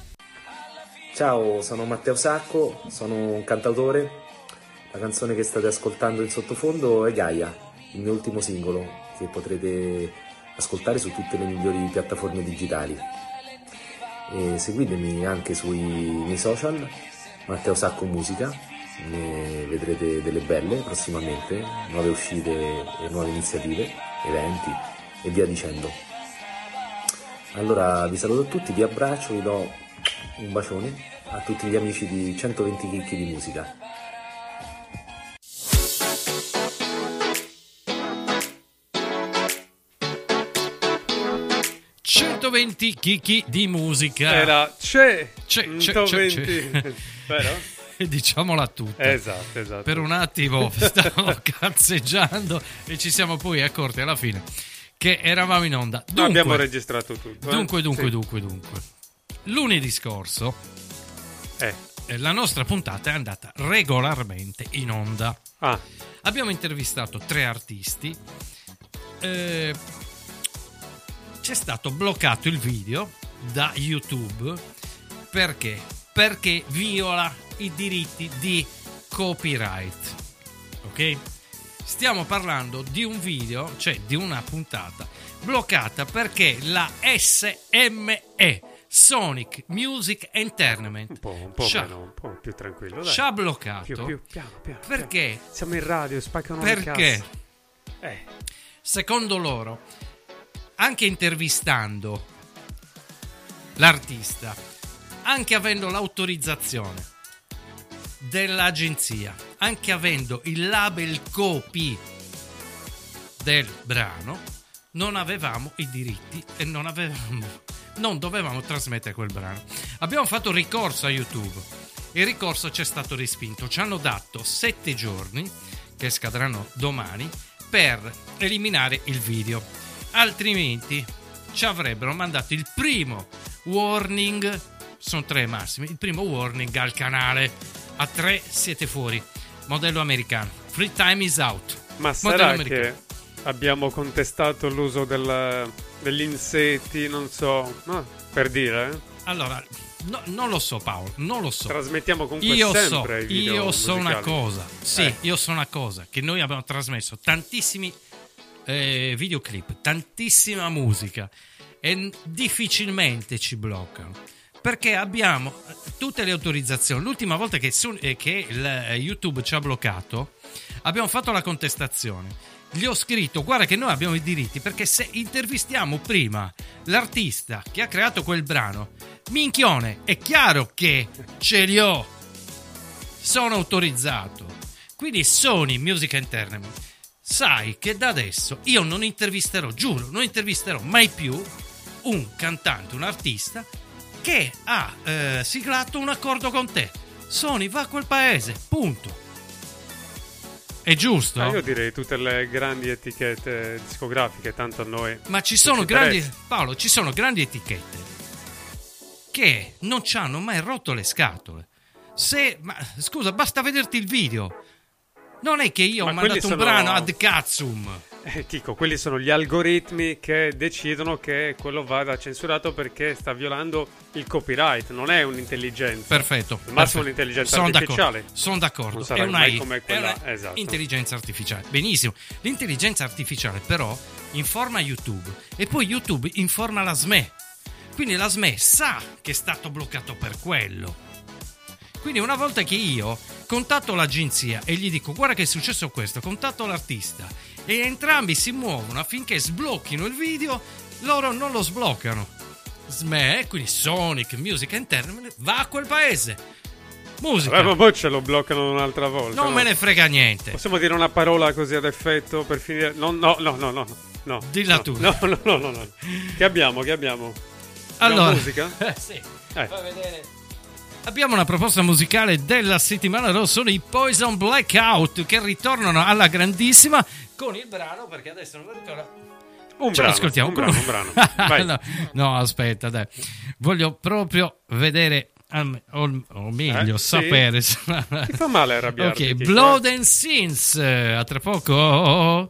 Ciao, sono Matteo Sacco, sono un cantautore. La canzone che state ascoltando in sottofondo è Gaia, il mio ultimo singolo, che potrete ascoltare su tutte le migliori piattaforme digitali. E seguitemi anche sui miei social, Matteo Sacco Musica, ne vedrete delle belle prossimamente, nuove uscite e nuove iniziative, eventi e via dicendo. Allora vi saluto a tutti, vi abbraccio, vi do un bacione a tutti gli amici di 120 chicchi di musica. 120 chicchi di musica. Era c'è. Vero? Diciamola tutta. Esatto. Per un attimo stavo cazzeggiando e ci siamo poi accorti alla fine che eravamo in onda. Dunque, abbiamo registrato tutto. Dunque. Lunedì scorso la nostra puntata è andata regolarmente in onda. Abbiamo intervistato 3 artisti. C'è stato bloccato il video da YouTube perché viola i diritti di copyright. Ok? Stiamo parlando di un video, cioè di una puntata bloccata perché la SME, Sonic Music Entertainment, un po' più tranquillo, dai. Ci ha bloccato piano. Perché? Siamo in radio, spaccano le casse. Perché? Secondo loro, anche intervistando l'artista, anche avendo l'autorizzazione dell'agenzia, anche avendo il label copy del brano, non avevamo i diritti e non dovevamo trasmettere quel brano. Abbiamo fatto ricorso a YouTube. Il ricorso ci è stato respinto. Ci hanno dato 7 giorni, che scadranno domani, per eliminare il video. Altrimenti ci avrebbero mandato il primo warning, sono 3 massimi, il primo warning al canale. A 3 siete fuori. Modello americano. Free time is out. Ma sarà che abbiamo contestato l'uso degli insetti, non so, per dire? Allora, non lo so, Paolo, non lo so. Trasmettiamo comunque sempre i video io so musicali. una cosa, io so una cosa, che noi abbiamo trasmesso tantissimi videoclip, tantissima musica e difficilmente ci bloccano perché abbiamo tutte le autorizzazioni. L'ultima volta che YouTube ci ha bloccato abbiamo fatto la contestazione, gli ho scritto guarda che noi abbiamo i diritti, perché se intervistiamo prima l'artista che ha creato quel brano, minchione, è chiaro che ce li ho, sono autorizzato. Quindi Sony Music Entertainment, sai che da adesso io non intervisterò, giuro, non intervisterò mai più un cantante, un artista che ha siglato un accordo con te. Sony, va a quel paese, punto. È giusto? Io direi tutte le grandi etichette discografiche, tanto a noi. Ma ci sono grandi, Paolo, ci sono grandi etichette che non ci hanno mai rotto le scatole. Ma scusa, basta vederti il video. Non è che io ho mandato un brano ad cazzum. Chico, quelli sono gli algoritmi che decidono che quello vada censurato perché sta violando il copyright. Non è un'intelligenza. Perfetto. Al massimo un'intelligenza artificiale. Sono d'accordo. Non sarà mai come quella. Esatto. Intelligenza artificiale. Benissimo. L'intelligenza artificiale però informa YouTube e poi YouTube informa la SME. Quindi la SME sa che è stato bloccato per quello. Quindi una volta che io contatto l'agenzia e gli dico guarda che è successo questo, contatto l'artista e entrambi si muovono affinché sblocchino il video, loro non lo sbloccano. SME, quindi Sonic Music Entertainment, va a quel paese. Musica. Vabbè, ma poi ce lo bloccano un'altra volta. Non me ne frega niente. Possiamo dire una parola così ad effetto per finire? No. Dilla tu. No. Che abbiamo? Allora, musica? Sì. Fai vedere. Abbiamo una proposta musicale della settimana, loro sono i Poison Blackout, che ritornano alla grandissima con il brano, perché adesso non lo ricordo. Un brano. Vai. No, aspetta, dai. Voglio proprio vedere, o meglio, sapere. Sì. Ti fa male arrabbiarti. Ok, Blood and Sins, a tra poco.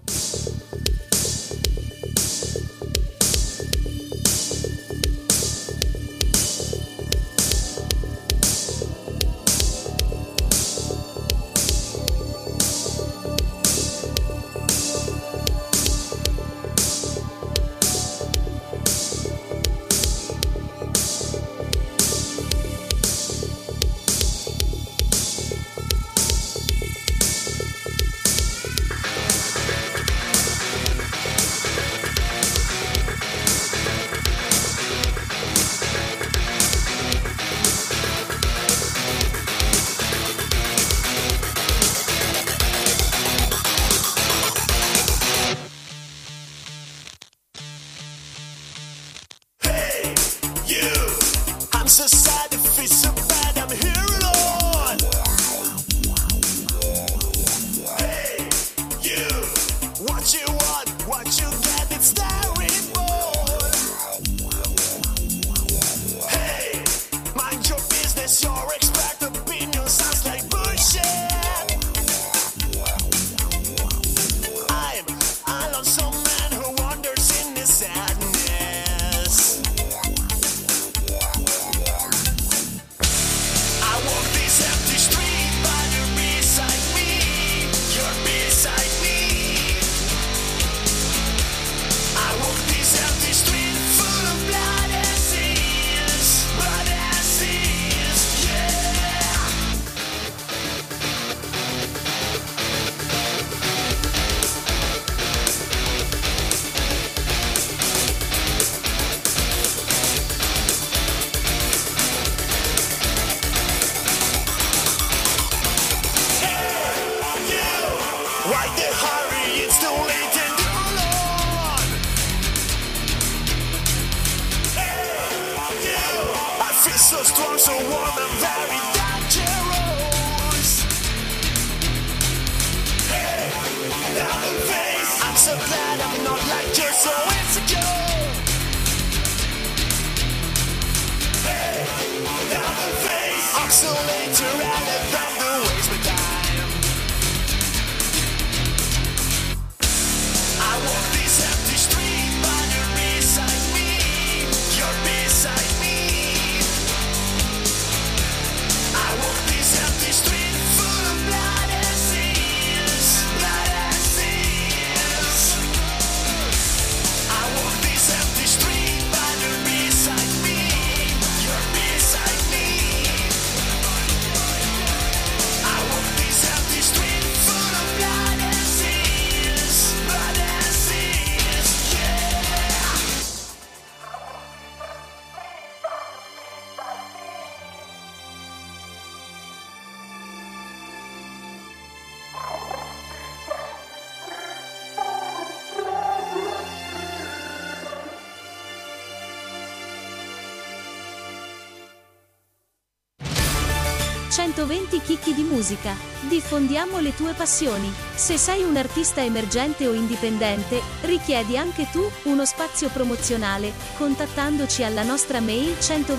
...120 chicchi di musica. Diffondiamo le tue passioni. Se sei un artista emergente o indipendente, richiedi anche tu uno spazio promozionale, contattandoci alla nostra mail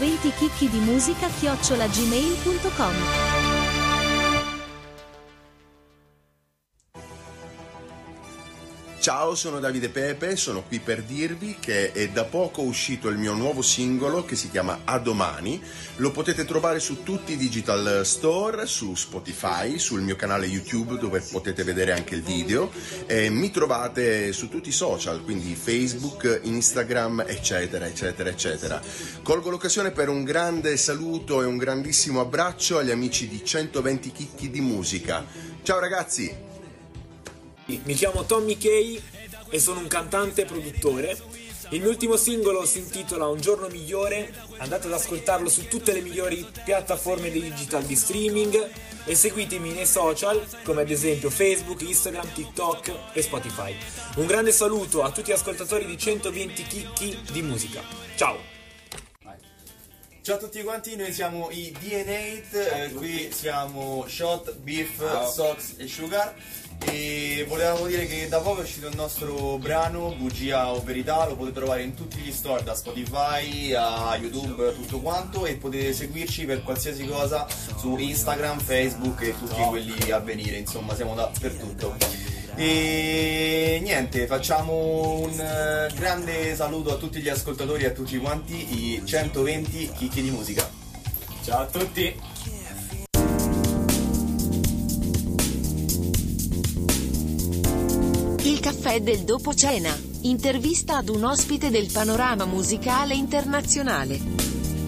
120chicchidimusica@gmail.com. Ciao, sono Davide Pepe, sono qui per dirvi che è da poco uscito il mio nuovo singolo che si chiama A Domani. Lo potete trovare su tutti i digital store, su Spotify, sul mio canale YouTube dove potete vedere anche il video, e mi trovate su tutti i social, quindi Facebook, Instagram, eccetera, eccetera, eccetera. Colgo l'occasione per un grande saluto e un grandissimo abbraccio agli amici di 120 chicchi di musica. Ciao ragazzi! Mi chiamo Tommy Kay e sono un cantante e produttore. Il mio ultimo singolo si intitola Un giorno migliore, andate ad ascoltarlo su tutte le migliori piattaforme digital di streaming e seguitemi nei social come ad esempio Facebook, Instagram, TikTok e Spotify. Un grande saluto a tutti gli ascoltatori di 120 chicchi di musica. Ciao! Ciao a tutti quanti, noi siamo i DNA, qui siamo Shot, Beef, Sox e Sugar e volevamo dire che da poco è uscito il nostro brano Bugia o Verità, lo potete trovare in tutti gli store, da Spotify a YouTube, tutto quanto, e potete seguirci per qualsiasi cosa su Instagram, Facebook e tutti quelli a venire, insomma siamo dappertutto. E niente, facciamo un grande saluto a tutti gli ascoltatori e a tutti quanti i 120 chicchi di musica. Ciao a tutti! Il caffè del dopo cena. Intervista ad un ospite del panorama musicale internazionale.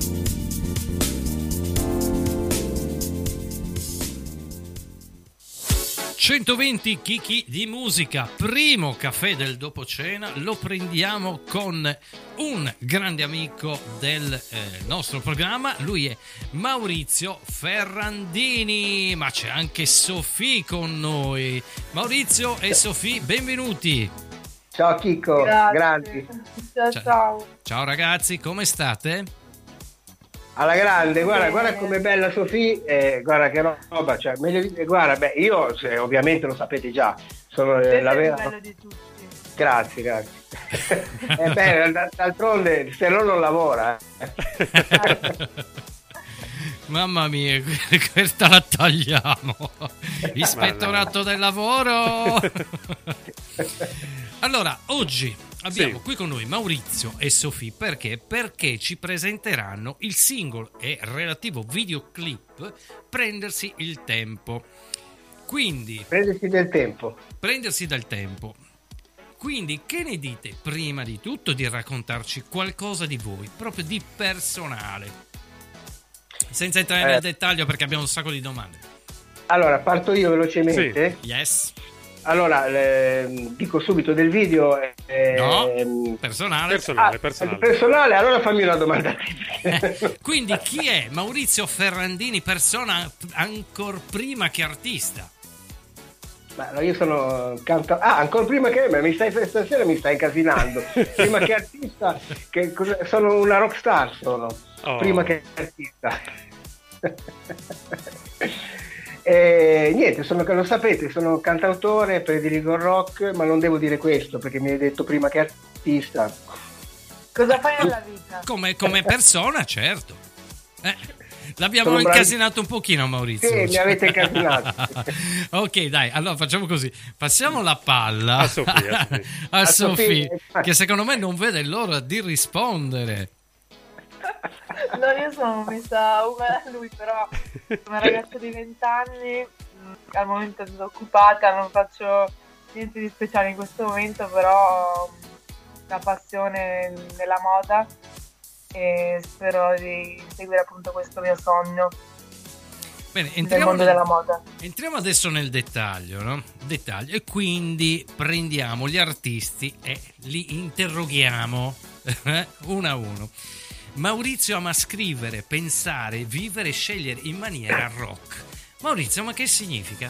120 chicchi di musica, primo caffè del dopo cena, lo prendiamo con un grande amico del nostro programma, lui è Maurizio Ferrandini, ma c'è anche Sofì con noi. Maurizio e Sofì, benvenuti. Ciao Chicco, grazie. Ciao. Ciao ragazzi, come state? Alla grande, guarda come bella Sofì, guarda che roba, cioè, guarda, io ovviamente lo sapete già, sono la vera... bello di tutti. Grazie. D'altronde se no non lavora. Mamma mia, questa la tagliamo. Ispettorato del lavoro. Allora, oggi abbiamo qui con noi Maurizio e Sofì perché ci presenteranno il singolo e relativo videoclip Prendersi il tempo. Quindi Prendersi del tempo. Quindi che ne dite prima di tutto di raccontarci qualcosa di voi, proprio di personale? Senza entrare nel dettaglio perché abbiamo un sacco di domande. Allora, parto io velocemente. Sì. Yes. Allora, dico subito del video. No, personale. Personale, allora fammi una domanda. Quindi chi è Maurizio Ferrandini, persona ancora prima che artista? Ma io sono ancora prima che stasera mi stai incasinando. Prima che artista, sono una rockstar, prima che artista. Niente, lo sapete, sono cantautore, prediligo il rock, ma non devo dire questo perché mi hai detto prima che artista. Cosa fai nella vita? Come persona, certo. L'abbiamo incasinato un pochino, Maurizio. Sì, mi avete incasinato. Ok, dai, allora facciamo così. Passiamo la palla a Sofì, che secondo me non vede l'ora di rispondere. No, io sono messa uguale a lui, però una ragazza di 20 anni, al momento disoccupata, non faccio niente di speciale in questo momento, però ho una passione nella moda e spero di seguire appunto questo mio sogno. Bene, nel mondo della moda. Entriamo adesso nel dettaglio, no? E quindi prendiamo gli artisti e li interroghiamo uno a uno. Maurizio ama scrivere, pensare, vivere e scegliere in maniera rock. Maurizio, ma che significa?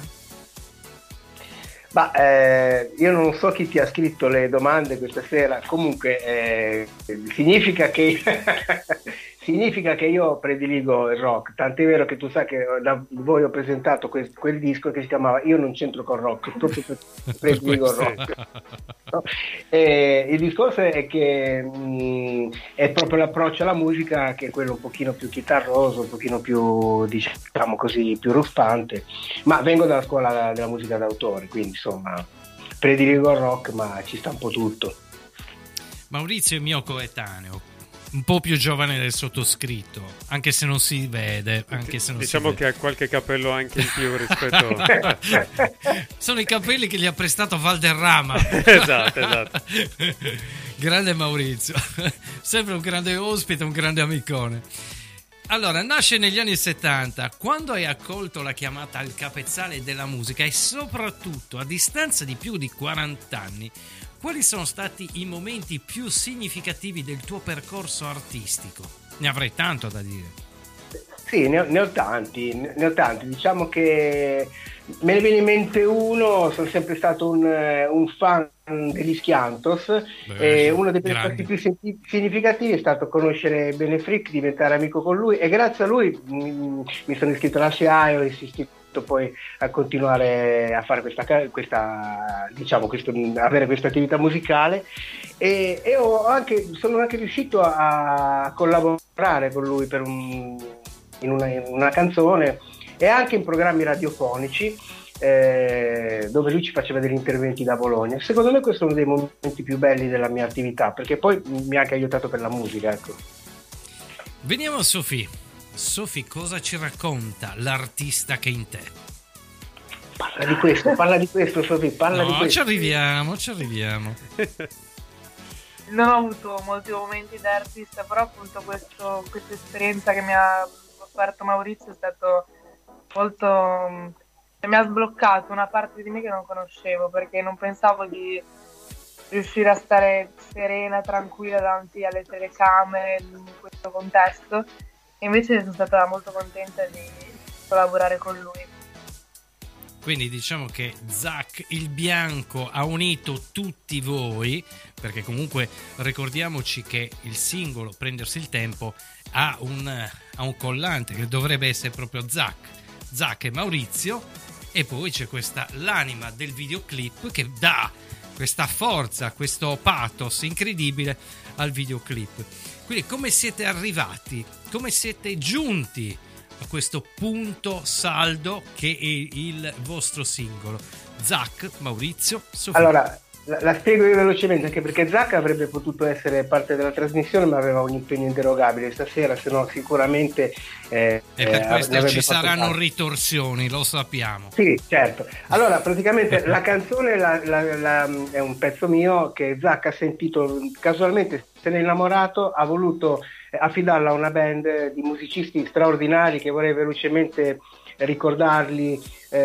Io non so chi ti ha scritto le domande questa sera, comunque significa che io prediligo il rock, tant'è vero che tu sai che da voi ho presentato quel disco che si chiamava Io non c'entro col rock, proprio per prediligo il rock. No? Il discorso è che è proprio l'approccio alla musica, che è quello un pochino più chitarroso, un pochino più, diciamo così, più ruspante, ma vengo dalla scuola della musica d'autore, quindi insomma prediligo il rock, ma ci sta un po' tutto. Maurizio è mio coetaneo, un po' più giovane del sottoscritto, anche se non si vede. Diciamo che ha qualche capello anche in più rispetto. Sono i capelli che gli ha prestato Valderrama. Esatto. Grande Maurizio, sempre un grande ospite, un grande amicone. Allora, nasce negli anni 70, quando hai accolto la chiamata al capezzale della musica e soprattutto a distanza di più di 40 anni, quali sono stati i momenti più significativi del tuo percorso artistico? Ne avrei tanto da dire. Sì, ne ho tanti. Diciamo che me ne viene in mente uno. Sono sempre stato un fan degli Schiantos. Uno dei percorsi più significativi è stato conoscere Benefric, diventare amico con lui, e grazie a lui mi sono iscritto alla SIAE, ho insistito poi a continuare a fare avere questa attività musicale, e sono anche riuscito a collaborare con lui in una canzone, e anche in programmi radiofonici, dove lui ci faceva degli interventi da Bologna. Secondo me questo è uno dei momenti più belli della mia attività, perché poi mi ha anche aiutato per la musica, ecco. Veniamo a Sofì. Sofì, cosa ci racconta l'artista che è in te? Parla di questo Sofì, parla di questo. Ci arriviamo. Non ho avuto molti momenti da artista, però appunto questa esperienza che mi ha offerto Maurizio è stato molto... mi ha sbloccato una parte di me che non conoscevo, perché non pensavo di riuscire a stare serena, tranquilla davanti alle telecamere in questo contesto, e invece sono stata molto contenta di collaborare con lui. Quindi diciamo che Zac il Bianco ha unito tutti voi, perché comunque ricordiamoci che il singolo Prendersi il tempo ha un collante che dovrebbe essere proprio Zac e Maurizio, e poi c'è l'anima del videoclip che dà questa forza, questo pathos incredibile al videoclip. Quindi come siete arrivati? Come siete giunti a questo punto saldo che è il vostro singolo? Zac, Maurizio, Sofì. Allora, la spiego io velocemente, anche perché Zac avrebbe potuto essere parte della trasmissione, ma aveva un impegno inderogabile stasera, se no sicuramente... e per questo ci saranno ritorsioni, lo sappiamo. Sì, certo. Allora, praticamente la canzone è un pezzo mio che Zac ha sentito casualmente, se ne è innamorato, ha voluto affidarla a una band di musicisti straordinari che vorrei velocemente ricordarli,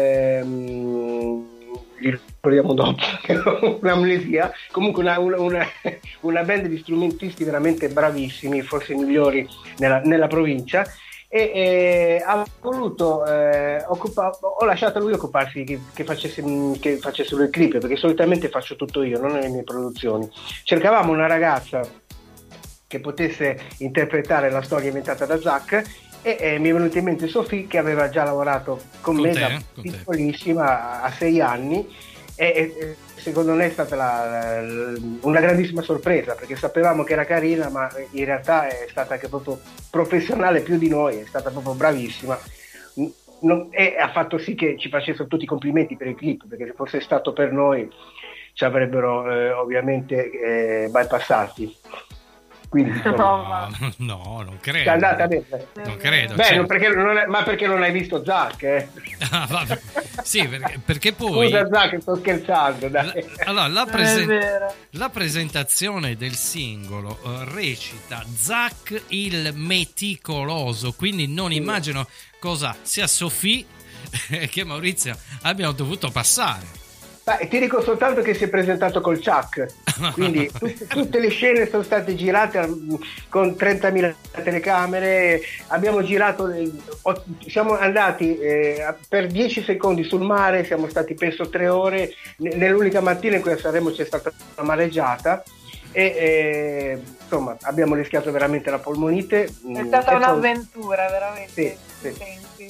li ricordiamo dopo, un'amnesia. Comunque una band di strumentisti veramente bravissimi, forse i migliori nella provincia, e ha voluto ho lasciato a lui occuparsi che facesse lui il clip, perché solitamente faccio tutto io, non le mie produzioni. Cercavamo una ragazza che potesse interpretare la storia inventata da Zac, e mi è venuta in mente Sofì, che aveva già lavorato con me da piccolissima, a 6 anni, e secondo me è stata una grandissima sorpresa, perché sapevamo che era carina, ma in realtà è stata anche proprio professionale più di noi, è stata proprio bravissima, e ha fatto sì che ci facessero tutti i complimenti per il clip, perché se fosse stato per noi ci avrebbero ovviamente bypassati. Quindi, no, non credo. È andata bene. Non credo. Beh, perché non hai visto Zac? Sì, perché poi... Scusa Zac, sto scherzando. Dai. Allora, la presentazione del singolo recita Zac il meticoloso, quindi non immagino cosa sia Sofì che Maurizio abbiano dovuto passare. Ti dico soltanto che si è presentato col Chuck, quindi tutte le scene sono state girate con 30.000 telecamere, abbiamo girato, siamo andati per 10 secondi sul mare, siamo stati penso 3 ore, nell'unica mattina in cui a Sanremo c'è stata una mareggiata, e insomma abbiamo rischiato veramente la polmonite. È stata un'avventura veramente. Sì.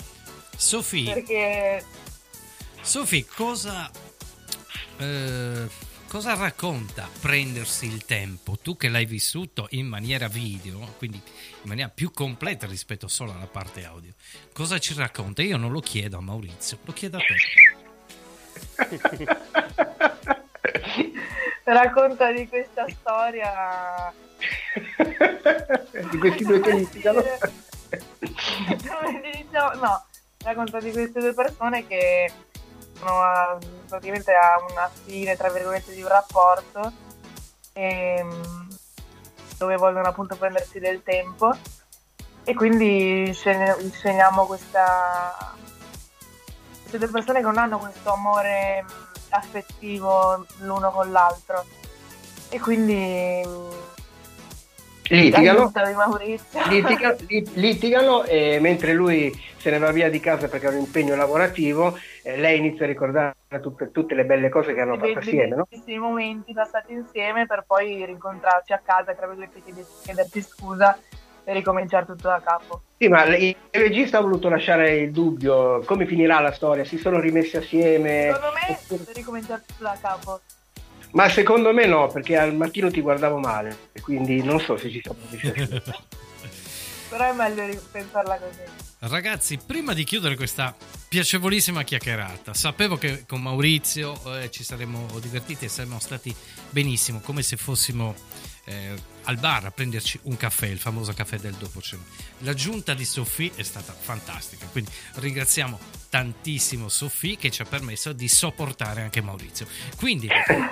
Sofì, cosa racconta Prendersi il tempo? Tu che l'hai vissuto in maniera video, quindi in maniera più completa rispetto solo alla parte audio, cosa ci racconta? Io non lo chiedo a Maurizio, lo chiedo a te. Racconta di questa storia di questi due tenisti, no, racconta di queste due persone che sono praticamente a una fine, tra virgolette, di un rapporto, dove vogliono appunto prendersi del tempo, e quindi sceniamo queste due persone che non hanno questo amore affettivo l'uno con l'altro, e quindi litigano, di Maurizio. litigano e mentre lui se ne va via di casa perché ha un impegno lavorativo, lei inizia a ricordare tutte le belle cose che hanno fatto assieme, no? I momenti passati insieme per poi rincontrarci a casa e tra virgolette chiederti scusa e ricominciare tutto da capo. Sì, ma il regista ha voluto lasciare il dubbio, come finirà la storia, si sono rimessi assieme. Secondo me ricominciare tutto da capo. Ma secondo me no, perché al mattino ti guardavo male, quindi non so se ci siamo riusciti. Però è meglio ripensarla così. Ragazzi, prima di chiudere questa piacevolissima chiacchierata, sapevo che con Maurizio ci saremmo divertiti e saremmo stati benissimo, come se fossimo al bar a prenderci un caffè, il famoso caffè del dopo cena. L'aggiunta di Sofì è stata fantastica, quindi ringraziamo tantissimo Sofì che ci ha permesso di sopportare anche Maurizio. Quindi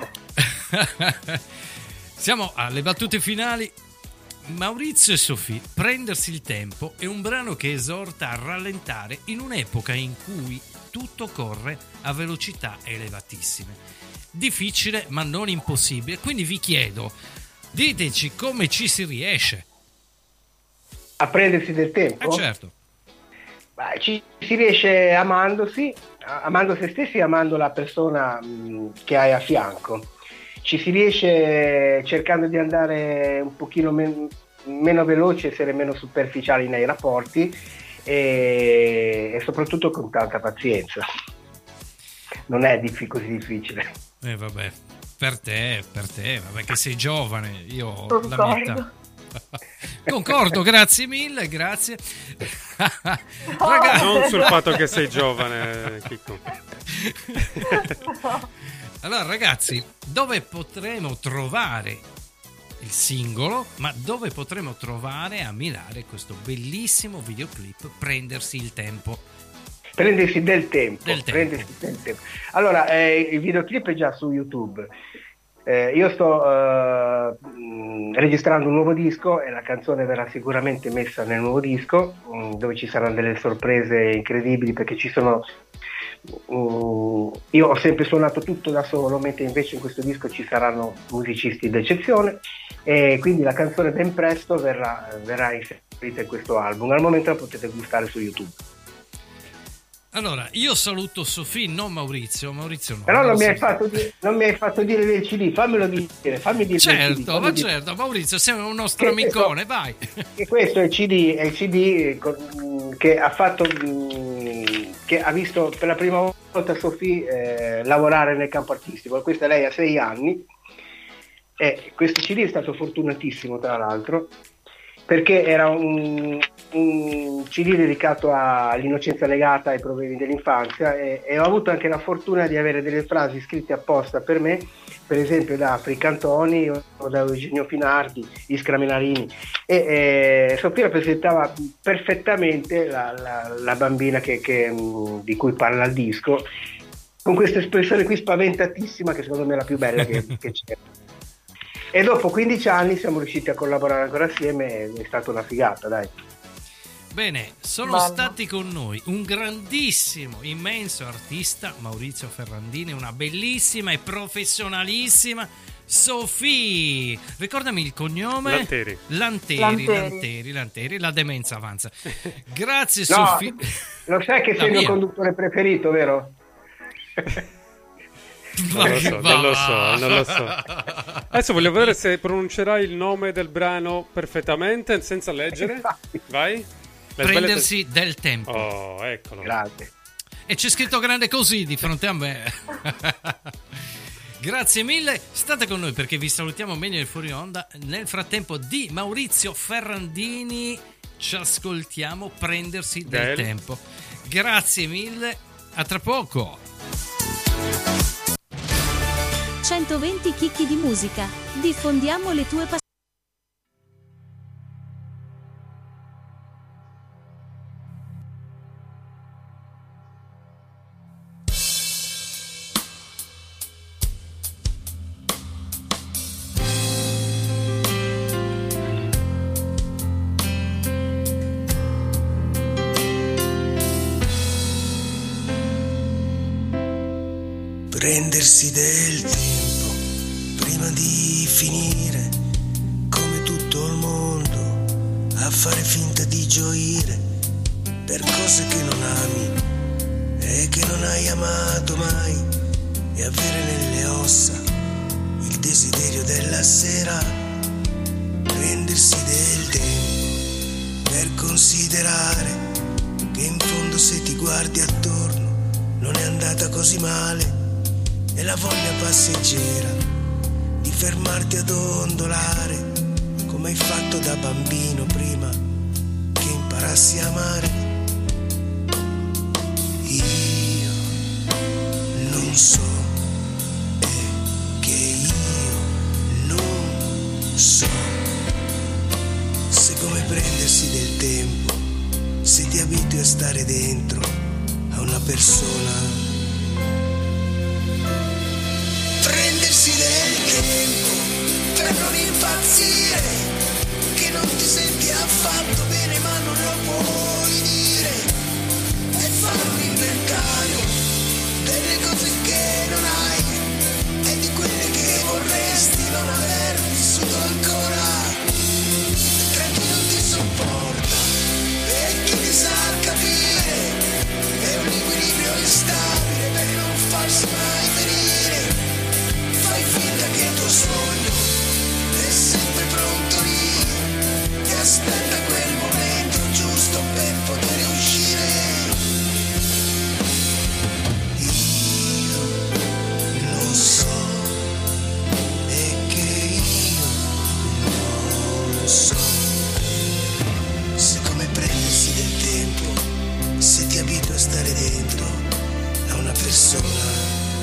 siamo alle battute finali. Maurizio e Sofì, Prendersi il tempo è un brano che esorta a rallentare in un'epoca in cui tutto corre a velocità elevatissime. Difficile ma non impossibile, quindi vi chiedo, diteci come ci si riesce a prendersi del tempo? Certo. Ci si riesce amando se stessi e amando la persona che hai a fianco. Ci si riesce cercando di andare un pochino meno veloci, essere meno superficiali nei rapporti e soprattutto con tanta pazienza. Non è così difficile. Vabbè, per te, vabbè che sei giovane, io Concordo. la mia età. Concordo, grazie mille, grazie. Ragazzi, non sul fatto che sei giovane, Chicco. Allora ragazzi, dove potremo trovare il singolo, ma dove potremo trovare a Milare questo bellissimo videoclip Prendersi il tempo? Prendersi del tempo. Allora, il videoclip è già su YouTube. Io sto registrando un nuovo disco e la canzone verrà sicuramente messa nel nuovo disco, dove ci saranno delle sorprese incredibili, perché ci sono io ho sempre suonato tutto da solo, mentre invece in questo disco ci saranno musicisti d'eccezione e quindi la canzone ben presto verrà inserita in questo album. Al momento la potete gustare su YouTube. Allora, io saluto Sofì, non Maurizio no. Però non mi hai fatto dire del CD, fammelo dire, fammi dire. Certo, certo, Maurizio, sei un nostro amicone, vai. E questo è il CD che ha fatto, che ha visto per la prima volta Sofì lavorare nel campo artistico. Questa lei ha 6 anni e questo CD è stato fortunatissimo, tra l'altro, perché era un CD dedicato all'innocenza legata ai problemi dell'infanzia e ho avuto anche la fortuna di avere delle frasi scritte apposta per me, per esempio da Fricantoni o da Eugenio Finardi, Iskra Menarini, e Sofia rappresentava perfettamente la bambina di cui parla il disco, con questa espressione qui spaventatissima che secondo me è la più bella che c'è. E dopo 15 anni siamo riusciti a collaborare ancora assieme, è stata una figata, dai. Bene, sono stati con noi un grandissimo, immenso artista, Maurizio Ferrandini, una bellissima e professionalissima Sofì. Ricordami il cognome? Lanteri, la demenza avanza. Grazie Sofì. Lo sai che sei il mio conduttore preferito, vero? Non lo so. Adesso voglio vedere se pronuncerai il nome del brano perfettamente senza leggere. Vai. Prendersi del tempo. Oh, eccolo. Grazie. E c'è scritto grande così di fronte a me. Grazie mille, state con noi perché vi salutiamo meglio nel fuori onda. Nel frattempo di Maurizio Ferrandini ci ascoltiamo Prendersi del tempo. Grazie mille, a tra poco. 120 chicchi di musica. Diffondiamo le tue passioni. Prendersi del tempo prima di finire come tutto il mondo a fare finta di gioire per cose che non ami e che non hai amato mai, e avere nelle ossa il desiderio della sera, prendersi del tempo per considerare che in fondo se ti guardi attorno non è andata così male, e la voglia passeggera di fermarti ad ondolare come hai fatto da bambino prima che imparassi a amare. Io non so, è che io non so se come prendersi del tempo, se ti abitui a stare dentro a una persona. Prendersi del tempo per non impazzire, che non ti senti affatto bene ma non lo puoi dire, e fare un inventario delle cose che non hai e di quelle che vorresti non aver vissuto ancora. Tra chi non ti sopporta e chi ti sa capire, è un equilibrio instabile per non farsi mai venire. Fai finta che il tuo sogno è sempre pronto lì, che aspetta quel momento giusto per poter uscire. Io non so, è che io non so se come prendersi del tempo, se ti abitui a stare dentro a una persona.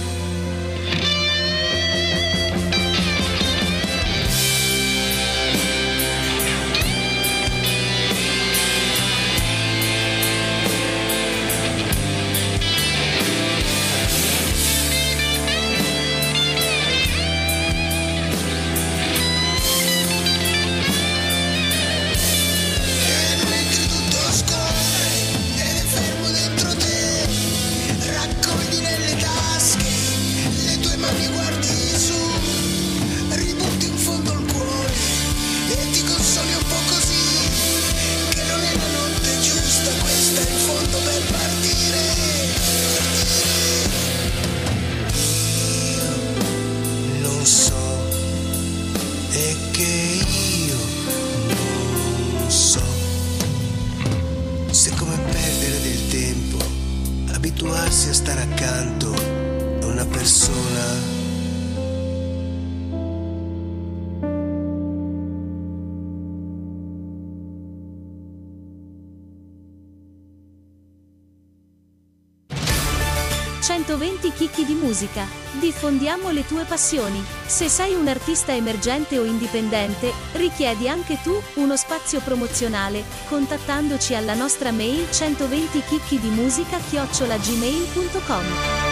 Abituarsi a stare accanto a una persona. «120 chicchi di musica». Diffondiamo le tue passioni. Se sei un artista emergente o indipendente, richiedi anche tu uno spazio promozionale, contattandoci alla nostra mail 120chicchidimusica@gmail.com.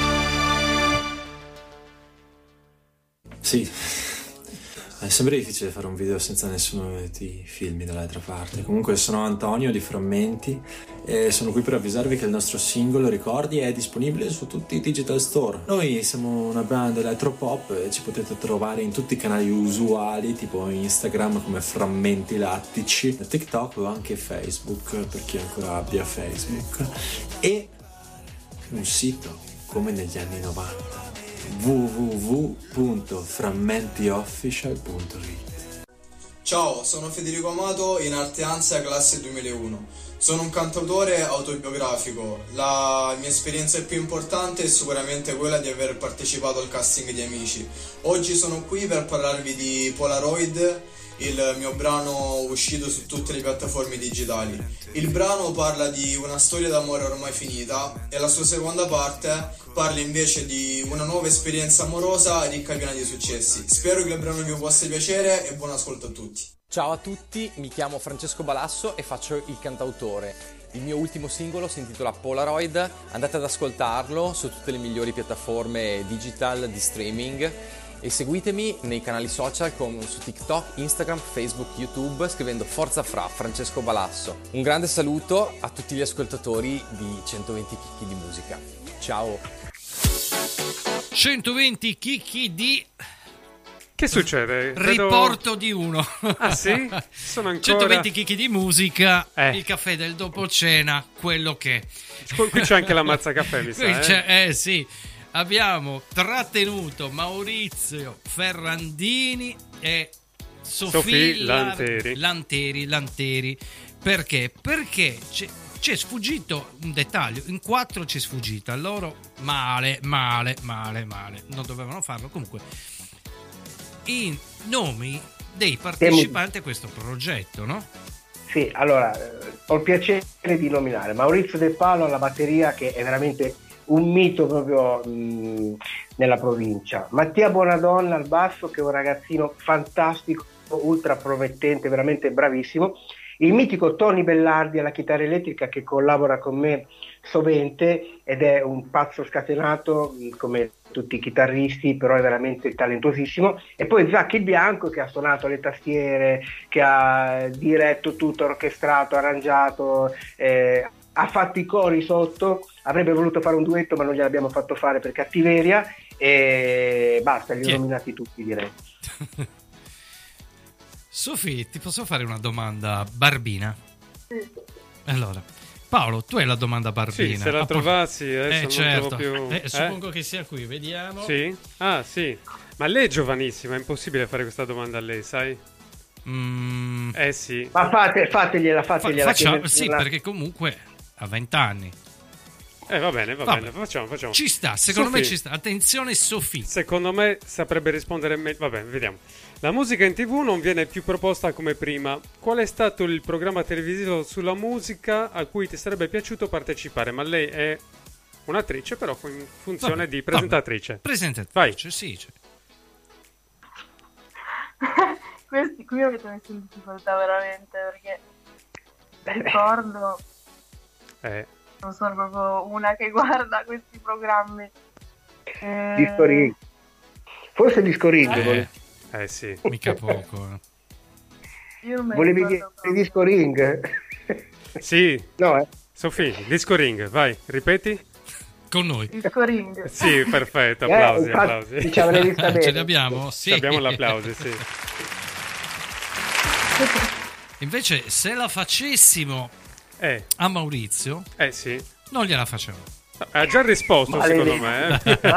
Sì, è sempre difficile fare un video senza nessuno che ti filmi dall'altra parte. Comunque sono Antonio di Frammenti e sono qui per avvisarvi che il nostro singolo Ricordi è disponibile su tutti i digital store. Noi siamo una band electropop e ci potete trovare in tutti i canali usuali, tipo Instagram come Frammenti Lattici, TikTok o anche Facebook per chi ancora abbia Facebook, e un sito come negli anni 90, www.frammentiofficial.it. Ciao, sono Federico Amato, in arte Ansia classe 2001. Sono un cantautore autobiografico. La mia esperienza più importante è sicuramente quella di aver partecipato al casting di Amici. Oggi sono qui per parlarvi di Polaroid, il mio brano uscito su tutte le piattaforme digitali. Il brano parla di una storia d'amore ormai finita e la sua seconda parte parla invece di una nuova esperienza amorosa ricca e piena di successi. Spero che il brano vi possa piacere e buon ascolto a tutti. Ciao a tutti, mi chiamo Francesco Balasso e faccio il cantautore. Il mio ultimo singolo si intitola Polaroid, andate ad ascoltarlo su tutte le migliori piattaforme digital di streaming e seguitemi nei canali social come su TikTok, Instagram, Facebook, YouTube scrivendo Forza Fra Francesco Balasso. Un grande saluto a tutti gli ascoltatori di 120 chicchi di musica. Ciao! 120 chicchi di Che succede? Riporto di uno. Ah sì? Sono ancora 120 chicchi di musica, il caffè del dopo cena, quello che... Qui c'è anche la mazza caffè, mi sa. Sì. Abbiamo trattenuto Maurizio Ferrandini e Sofì Lanteri. Perché? Perché c'è sfuggito un dettaglio, in 4 c'è sfuggito, a loro male, non dovevano farlo, comunque i nomi dei partecipanti a questo progetto, no? Sì, allora ho il piacere di nominare Maurizio De Palo alla batteria, che è veramente un mito proprio nella provincia, Mattia Bonadonna al basso, che è un ragazzino fantastico, ultra promettente, veramente bravissimo, il mitico Tony Bellardi alla chitarra elettrica, che collabora con me sovente ed è un pazzo scatenato come tutti i chitarristi, però è veramente talentuosissimo, e poi Zacchi Bianco, che ha suonato le tastiere, che ha diretto tutto, orchestrato, arrangiato, ha fatto i cori sotto, avrebbe voluto fare un duetto ma non gliel'abbiamo fatto fare per cattiveria, e basta, li ho nominati tutti, direi. Sofì, ti posso fare una domanda barbina? Sì. Allora, Paolo, tu hai la domanda barbina. Sì, se la trovassi, adesso non certo. trovo più... Suppongo che sia qui, vediamo. Sì? Ah, sì. Ma lei è giovanissima, è impossibile fare questa domanda a lei, sai? Sì. Ma fategliela. Facciamo, sì, perché comunque ha 20 anni. Va bene, facciamo. Ci sta, secondo me ci sta. Attenzione, Sofì. Secondo me saprebbe rispondere meglio. Va bene, vediamo. La musica in TV non viene più proposta come prima. Qual è stato il programma televisivo sulla musica a cui ti sarebbe piaciuto partecipare? Ma lei è un'attrice, però in funzione di presentatrice. Presentatrice, sì. Qui avete messo in difficoltà veramente, perché ricordo... Non sono proprio una che guarda questi programmi. Disco Ring. Forse Disco Ring. Sì. Mica poco. Io non me Volevi dire Disco Ring? Sì. No, Sofì, Disco Ring, vai, ripeti. Con noi. Disco Ring. Sì, perfetto, applausi. Diciamo le lista bene. Ce li abbiamo? Sì. Abbiamo l'applauso, sì. Invece, se la facessimo a Maurizio, sì, non gliela facciamo. Ha già risposto, secondo me.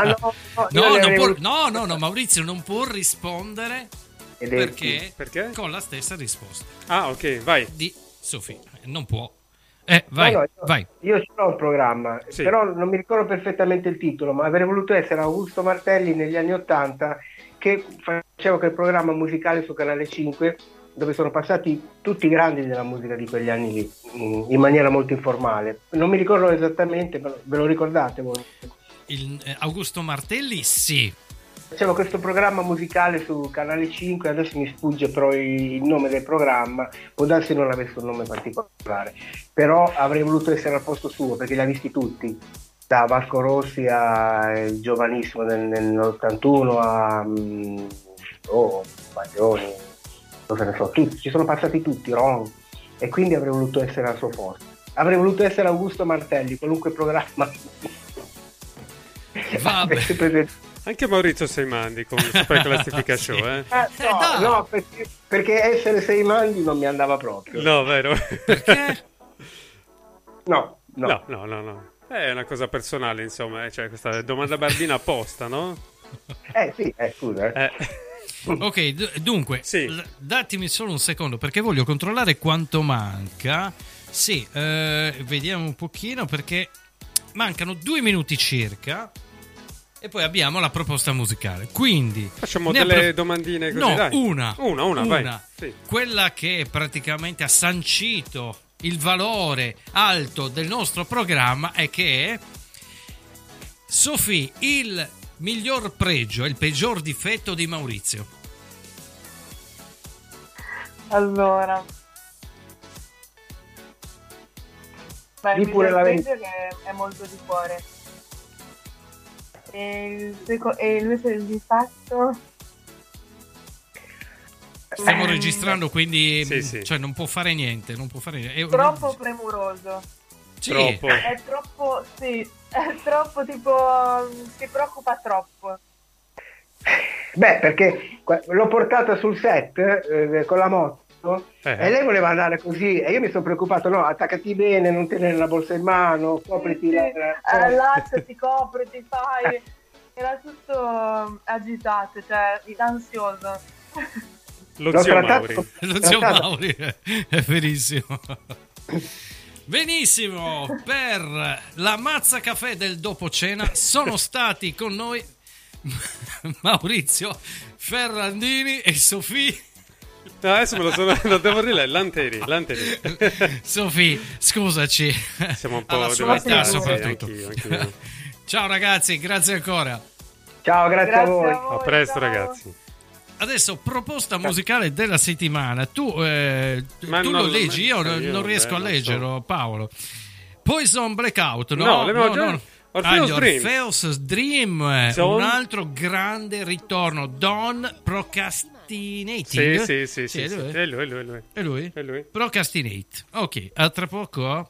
No, Maurizio non può rispondere perché con la stessa risposta. Ah, ok, vai. Di Sofì. Non può. Vai. Io ce l'ho un programma, però non mi ricordo perfettamente il titolo, ma avrei voluto essere Augusto Martelli negli anni '80, che faceva quel programma musicale su Canale 5, dove sono passati tutti i grandi della musica di quegli anni lì, in maniera molto informale. Non mi ricordo esattamente, ma ve lo ricordate voi? Augusto Martelli, sì. Faceva questo programma musicale su Canale 5, adesso mi sfugge però il nome del programma, può darsi non avesse un nome particolare, però avrei voluto essere al posto suo, perché li ha visti tutti, da Vasco Rossi a giovanissimo nell'81 a Baglioni, tutti, ci sono passati tutti, Ron, e quindi avrei voluto essere al suo posto. Avrei voluto essere Augusto Martelli, qualunque programma. Vabbè. Anche Maurizio Seimandi con il Super Classifica Show, no, perché essere Seimandi non mi andava proprio. No, vero? Perché? No. È una cosa personale, insomma, cioè questa domanda barbina apposta, no? Sì, scusa. Ok, dunque, datemi solo un secondo perché voglio controllare quanto manca. Sì, vediamo un pochino perché mancano 2 minuti circa e poi abbiamo la proposta musicale. Quindi facciamo delle domandine così, dai. Una, vai. Sì. Quella che praticamente ha sancito il valore alto del nostro programma è che Sofì, il miglior pregio e il peggior difetto di Maurizio. Allora, il miglior pregio che è molto di cuore, e invece il difetto, stiamo registrando, quindi cioè non può fare niente, troppo premuroso. Sì. È troppo tipo si preoccupa troppo. Beh, perché l'ho portata sul set con la moto e lei voleva andare così e io mi sono preoccupato, no, attaccati bene, non tenere la borsa in mano, copriti allacciati, copri, ti fai. Era tutto agitato, cioè ansioso. Lo zio Mauri, è verissimo. Benissimo, per la Mazza Caffè del dopo cena sono stati con noi Maurizio Ferrandini e Sofì. No, adesso lo devo rilevare. Lanteri. Sofì, scusaci. Siamo un po' alla sua età soprattutto. Anch'io. Ciao ragazzi, grazie ancora. Ciao, grazie a voi. A presto, ragazzi. Adesso proposta musicale della settimana. Tu lo leggi? Io non riesco a leggerlo, so. Paolo. Poison Blackout, no? No, l'avevo già. Orpheus Dream, un altro grande ritorno. Don Procrastinating. Sì, è lui. È lui? Procrastinate. Ok, a tra poco.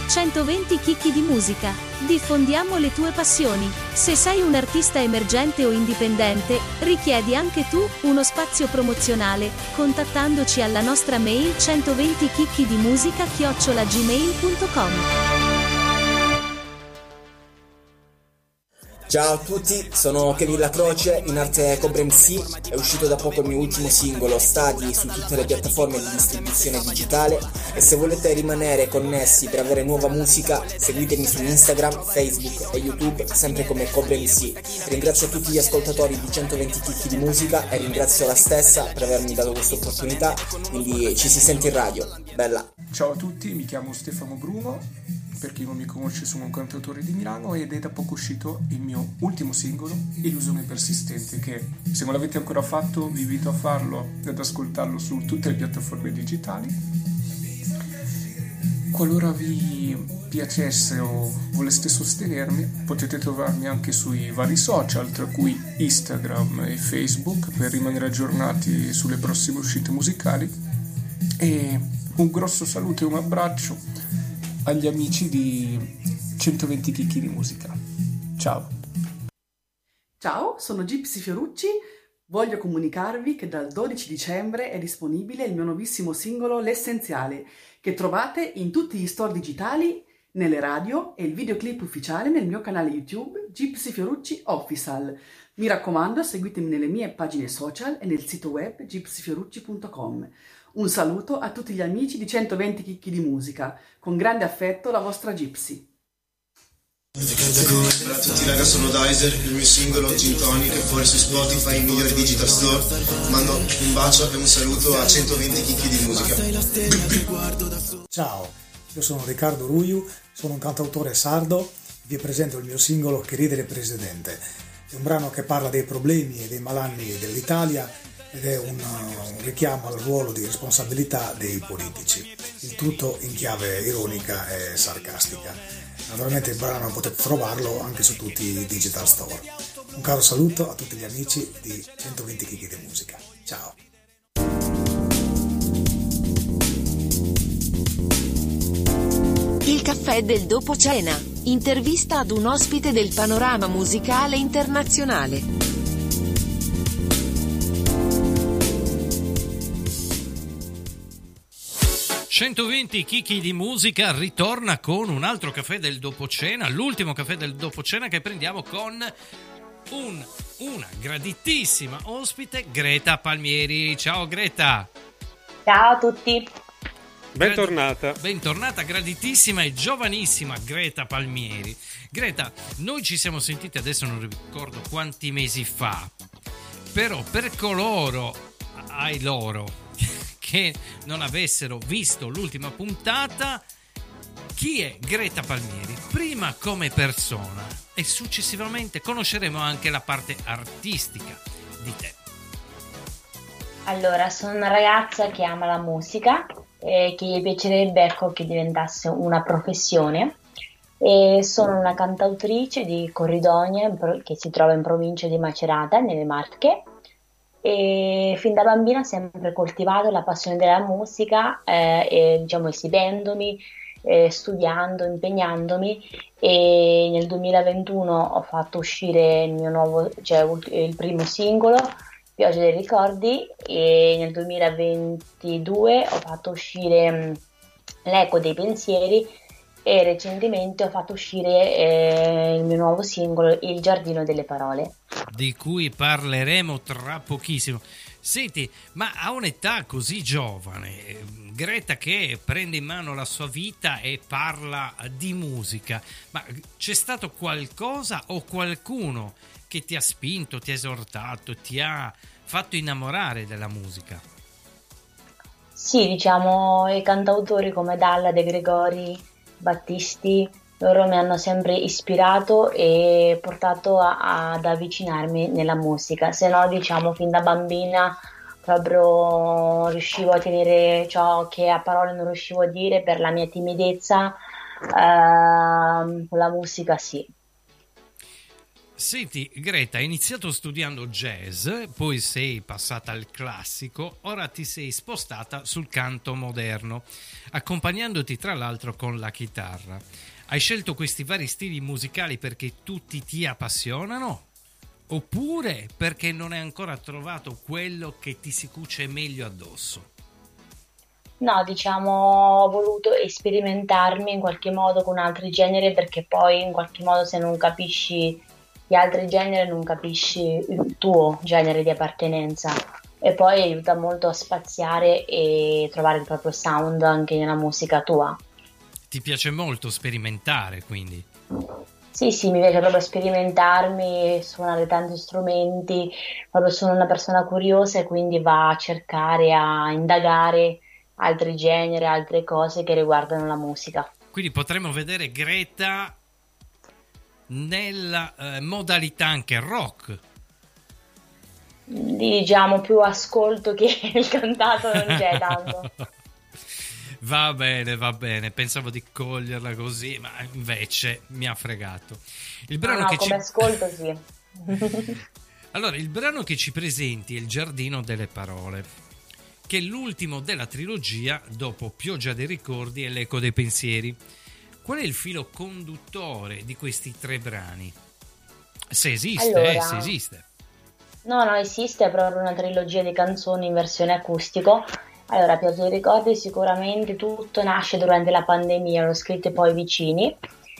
120 chicchi di musica. Diffondiamo le tue passioni. Se sei un artista emergente o indipendente, richiedi anche tu uno spazio promozionale, contattandoci alla nostra mail 120chicchidimusica@gmail.com. Ciao a tutti, sono Kevin La Croce, in arte Cobra MC, è uscito da poco il mio ultimo singolo, Stadi, su tutte le piattaforme di distribuzione digitale, e se volete rimanere connessi per avere nuova musica, seguitemi su Instagram, Facebook e YouTube, sempre come Cobra MC. Ringrazio tutti gli ascoltatori di 120 chicchi di musica e ringrazio la stessa per avermi dato questa opportunità, quindi ci si sente in radio, bella! Ciao a tutti, mi chiamo Stefano Bruno. Per chi non mi conosce, sono un cantautore di Milano ed è da poco uscito il mio ultimo singolo, Illusione persistente, che se non l'avete ancora fatto vi invito a farlo ed ascoltarlo su tutte le piattaforme digitali. Qualora vi piacesse o voleste sostenermi, potete trovarmi anche sui vari social, tra cui Instagram e Facebook, per rimanere aggiornati sulle prossime uscite musicali. E un grosso saluto e un abbraccio agli amici di 120 chicchi di musica. Ciao. Ciao, sono Gypsy Fiorucci. Voglio comunicarvi che dal 12 dicembre è disponibile il mio nuovissimo singolo L'Essenziale, che trovate in tutti gli store digitali, nelle radio, e il videoclip ufficiale nel mio canale YouTube Gypsy Fiorucci Official. Mi raccomando, seguitemi nelle mie pagine social e nel sito web gypsyfiorucci.com. Un saluto a tutti gli amici di 120 chicchi di musica. Con grande affetto, la vostra Gypsy. Ciao a tutti raga, sono Dizer, il mio singolo Gin Tonic è fuori su Spotify, i migliori digital store. Mando un bacio e un saluto a 120 chicchi di musica. Ciao, io sono Riccardo Ruiu, sono un cantautore sardo, vi presento il mio singolo Che ridere presidente. È un brano che parla dei problemi e dei malanni dell'Italia ed è un richiamo al ruolo di responsabilità dei politici, il tutto in chiave ironica e sarcastica. Naturalmente il brano potete trovarlo anche su tutti i digital store. Un caro saluto a tutti gli amici di 120 chicchi di musica. Ciao! Il caffè del dopo cena. Intervista ad un ospite del panorama musicale internazionale. 120 chicchi di musica ritorna con un altro caffè del dopo cena, l'ultimo caffè del dopo cena che prendiamo con una graditissima ospite, Greta Palmieri. Ciao Greta. Ciao a tutti. Bentornata. Bentornata, graditissima e giovanissima Greta Palmieri. Greta, noi ci siamo sentiti, adesso non ricordo quanti mesi fa, però per coloro, ai loro, che non avessero visto l'ultima puntata, chi è Greta Palmieri? Prima come persona e successivamente conosceremo anche la parte artistica di te. Allora, sono una ragazza che ama la musica e che gli piacerebbe, ecco, che diventasse una professione, e sono una cantautrice di Corridonia che si trova in provincia di Macerata, nelle Marche. E fin da bambina ho sempre coltivato la passione della musica, diciamo esibendomi, studiando, impegnandomi, e nel 2021 ho fatto uscire il mio nuovo, cioè il primo singolo, Pioggia dei ricordi, e nel 2022 ho fatto uscire L'eco dei pensieri, e recentemente ho fatto uscire il mio nuovo singolo Il giardino delle parole, di cui parleremo tra pochissimo. Senti, ma a un'età così giovane, Greta che prende in mano la sua vita e parla di musica, ma c'è stato qualcosa o qualcuno che ti ha spinto, ti ha esortato, ti ha fatto innamorare della musica? Sì, diciamo i cantautori come Dalla, De Gregori, Battisti, loro mi hanno sempre ispirato e portato ad avvicinarmi nella musica. Se no, diciamo, fin da bambina proprio riuscivo a tenere ciò che a parole non riuscivo a dire per la mia timidezza. Con la musica sì. Senti Greta, hai iniziato studiando jazz, poi sei passata al classico, ora ti sei spostata sul canto moderno, accompagnandoti tra l'altro con la chitarra. Hai scelto questi vari stili musicali perché tutti ti appassionano? Oppure perché non hai ancora trovato quello che ti si cuce meglio addosso? No, diciamo, ho voluto sperimentarmi in qualche modo con altri generi perché poi in qualche modo se non capisci gli altri generi non capisci il tuo genere di appartenenza e poi aiuta molto a spaziare e trovare il proprio sound anche nella musica tua. Ti piace molto sperimentare, quindi? Sì, mi piace proprio sperimentarmi, suonare tanti strumenti, proprio sono una persona curiosa e quindi va a cercare, a indagare altri generi, altre cose che riguardano la musica. Quindi potremmo vedere Greta nella modalità anche rock. Diciamo più ascolto che il cantato non c'è tanto. Va bene, pensavo di coglierla così, ma invece mi ha fregato. Il brano che come ascolto sì. Allora, il brano che ci presenti è Il giardino delle parole, che è l'ultimo della trilogia dopo Pioggia dei ricordi e L'eco dei pensieri. Qual è il filo conduttore di questi 3 brani? Se esiste, Allora, se esiste. No, esiste, è proprio una trilogia di canzoni in versione acustico. Allora, Pioggia dei ricordi sicuramente tutto nasce durante la pandemia, l'ho scritto poi vicini.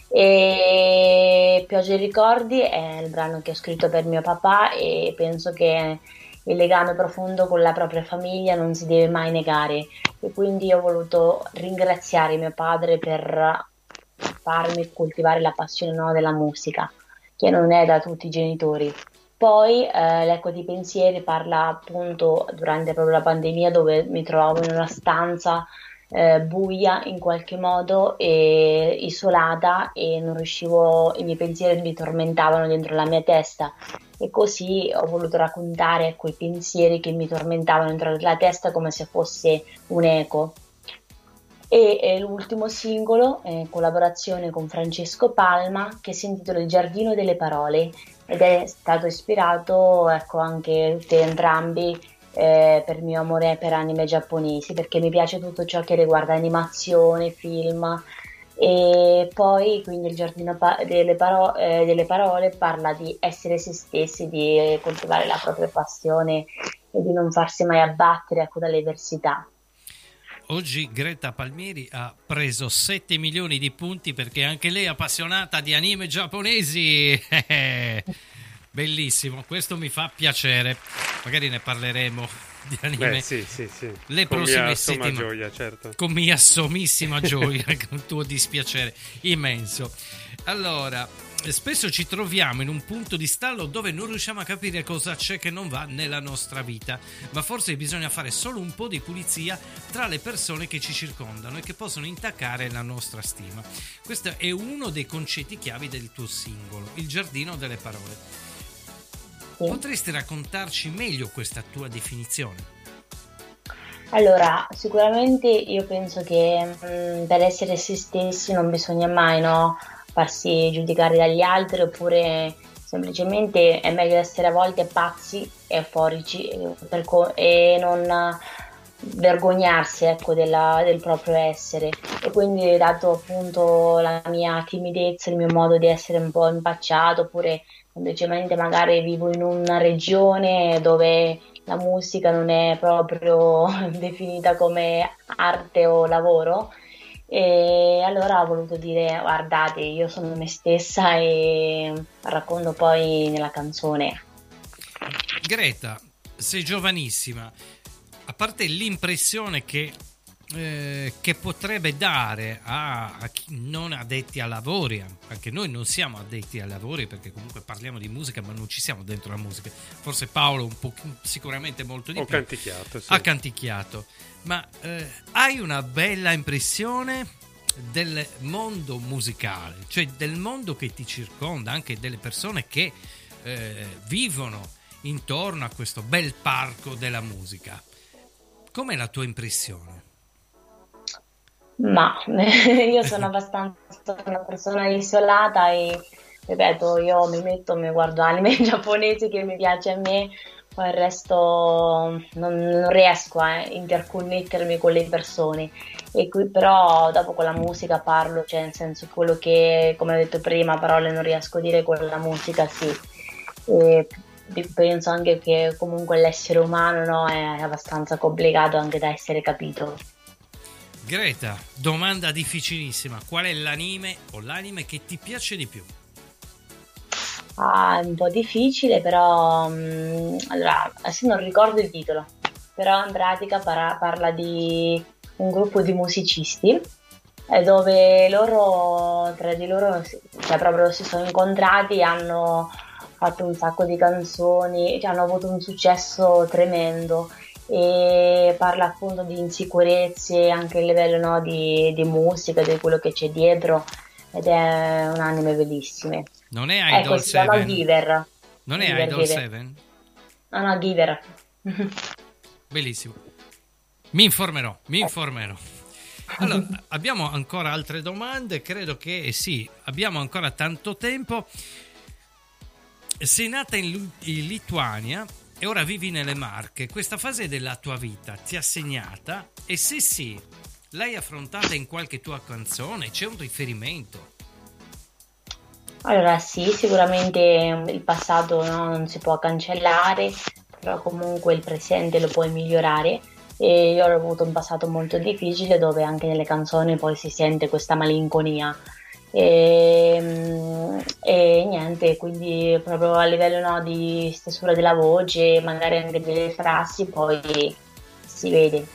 E Pioggia dei ricordi è il brano che ho scritto per mio papà e penso che il legame profondo con la propria famiglia non si deve mai negare e quindi ho voluto ringraziare mio padre per farmi coltivare la passione della musica, che non è da tutti i genitori. Poi L'eco dei pensieri parla appunto durante proprio la pandemia dove mi trovavo in una stanza buia in qualche modo e isolata e non riuscivo, i miei pensieri mi tormentavano dentro la mia testa e così ho voluto raccontare quei pensieri che mi tormentavano dentro la testa come se fosse un eco. E l'ultimo singolo è in collaborazione con Francesco Palma che si intitola Il giardino delle parole ed è stato ispirato anche entrambi per il mio amore per anime giapponesi perché mi piace tutto ciò che riguarda animazione, film e poi quindi Il giardino delle parole parla di essere se stessi, di coltivare la propria passione e di non farsi mai abbattere dalle avversità. Oggi Greta Palmieri ha preso 7 milioni di punti perché anche lei è appassionata di anime giapponesi. Bellissimo, questo mi fa piacere. Magari ne parleremo di anime. Sì. Le con prossime mia settimane. Gioia, certo. Con mia sommissima gioia, con il tuo dispiacere immenso. Allora, spesso ci troviamo in un punto di stallo dove non riusciamo a capire cosa c'è che non va nella nostra vita, ma forse bisogna fare solo un po' di pulizia tra le persone che ci circondano e che possono intaccare la nostra stima. Questo è uno dei concetti chiavi del tuo singolo, Il giardino delle parole. Potresti raccontarci meglio questa tua definizione? Allora, sicuramente io penso che per essere se stessi non bisogna mai farsi giudicare dagli altri oppure semplicemente è meglio essere a volte pazzi e euforici e non vergognarsi del proprio essere e quindi dato appunto la mia timidezza, il mio modo di essere un po' impacciato oppure semplicemente magari vivo in una regione dove la musica non è proprio definita come arte o lavoro e allora ho voluto dire guardate io sono me stessa e racconto poi nella canzone. Greta, sei giovanissima, a parte l'impressione che potrebbe dare a chi non addetti ai lavori, anche noi non siamo addetti ai lavori perché comunque parliamo di musica ma non ci siamo dentro la musica, forse Paolo un po', sicuramente molto di più canticchiato, sì. ha canticchiato, ma hai una bella impressione del mondo musicale, cioè del mondo che ti circonda, anche delle persone che vivono intorno a questo bel parco della musica. Com'è la tua impressione? Ma io sono abbastanza una persona isolata e ripeto, io mi guardo anime giapponesi che mi piace a me, poi il resto non riesco a interconnettermi con le persone. E qui però dopo con la musica parlo, cioè nel senso quello che, come ho detto prima, parole non riesco a dire, con la musica sì. E penso anche che comunque l'essere umano, no, è abbastanza complicato anche da essere capito. Greta, domanda difficilissima: qual è l'anime o l'anime che ti piace di più? È un po' difficile, però allora, adesso non ricordo il titolo, però in pratica parla di un gruppo di musicisti dove loro, tra di loro, cioè proprio si sono incontrati e hanno fatto un sacco di canzoni, cioè hanno avuto un successo tremendo, e parla appunto di insicurezze anche a livello, no, di musica, di quello che c'è dietro, ed è un anime bellissimo. Non è Idol si chiama 7? Giver. Non è Giver, Idol Giver. 7? No, Giver. Bellissimo. Mi informerò. Allora, abbiamo ancora altre domande? Credo che sì, abbiamo ancora tanto tempo. Sei nata in Lituania e ora vivi nelle Marche. Questa fase della tua vita ti ha segnata? E se sì, l'hai affrontata in qualche tua canzone? C'è un riferimento? Allora sì, sicuramente il passato, no, non si può cancellare, però comunque il presente lo puoi migliorare, e io ho avuto un passato molto difficile dove anche nelle canzoni poi si sente questa malinconia e niente, quindi proprio a livello, no, di stesura della voce, magari anche delle frasi, poi si vede.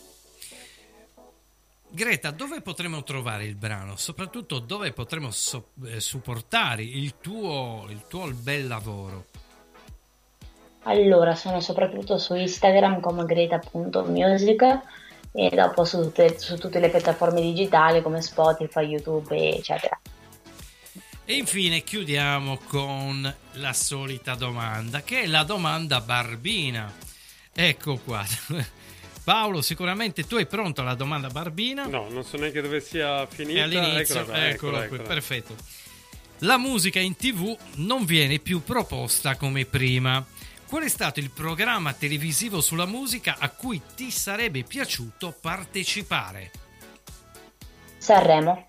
Greta, dove potremo trovare il brano? Soprattutto dove potremo supportare il tuo bel lavoro? Allora, sono soprattutto su Instagram come greta.music e dopo su tutte le piattaforme digitali come Spotify, YouTube, eccetera. E infine chiudiamo con la solita domanda, che è la domanda barbina. Ecco qua. Paolo, sicuramente tu hai pronto la domanda barbina? No, non so neanche dove sia finita. È all'inizio, eccola qui, perfetto. La musica in TV non viene più proposta come prima. Qual è stato il programma televisivo sulla musica a cui ti sarebbe piaciuto partecipare? Sanremo.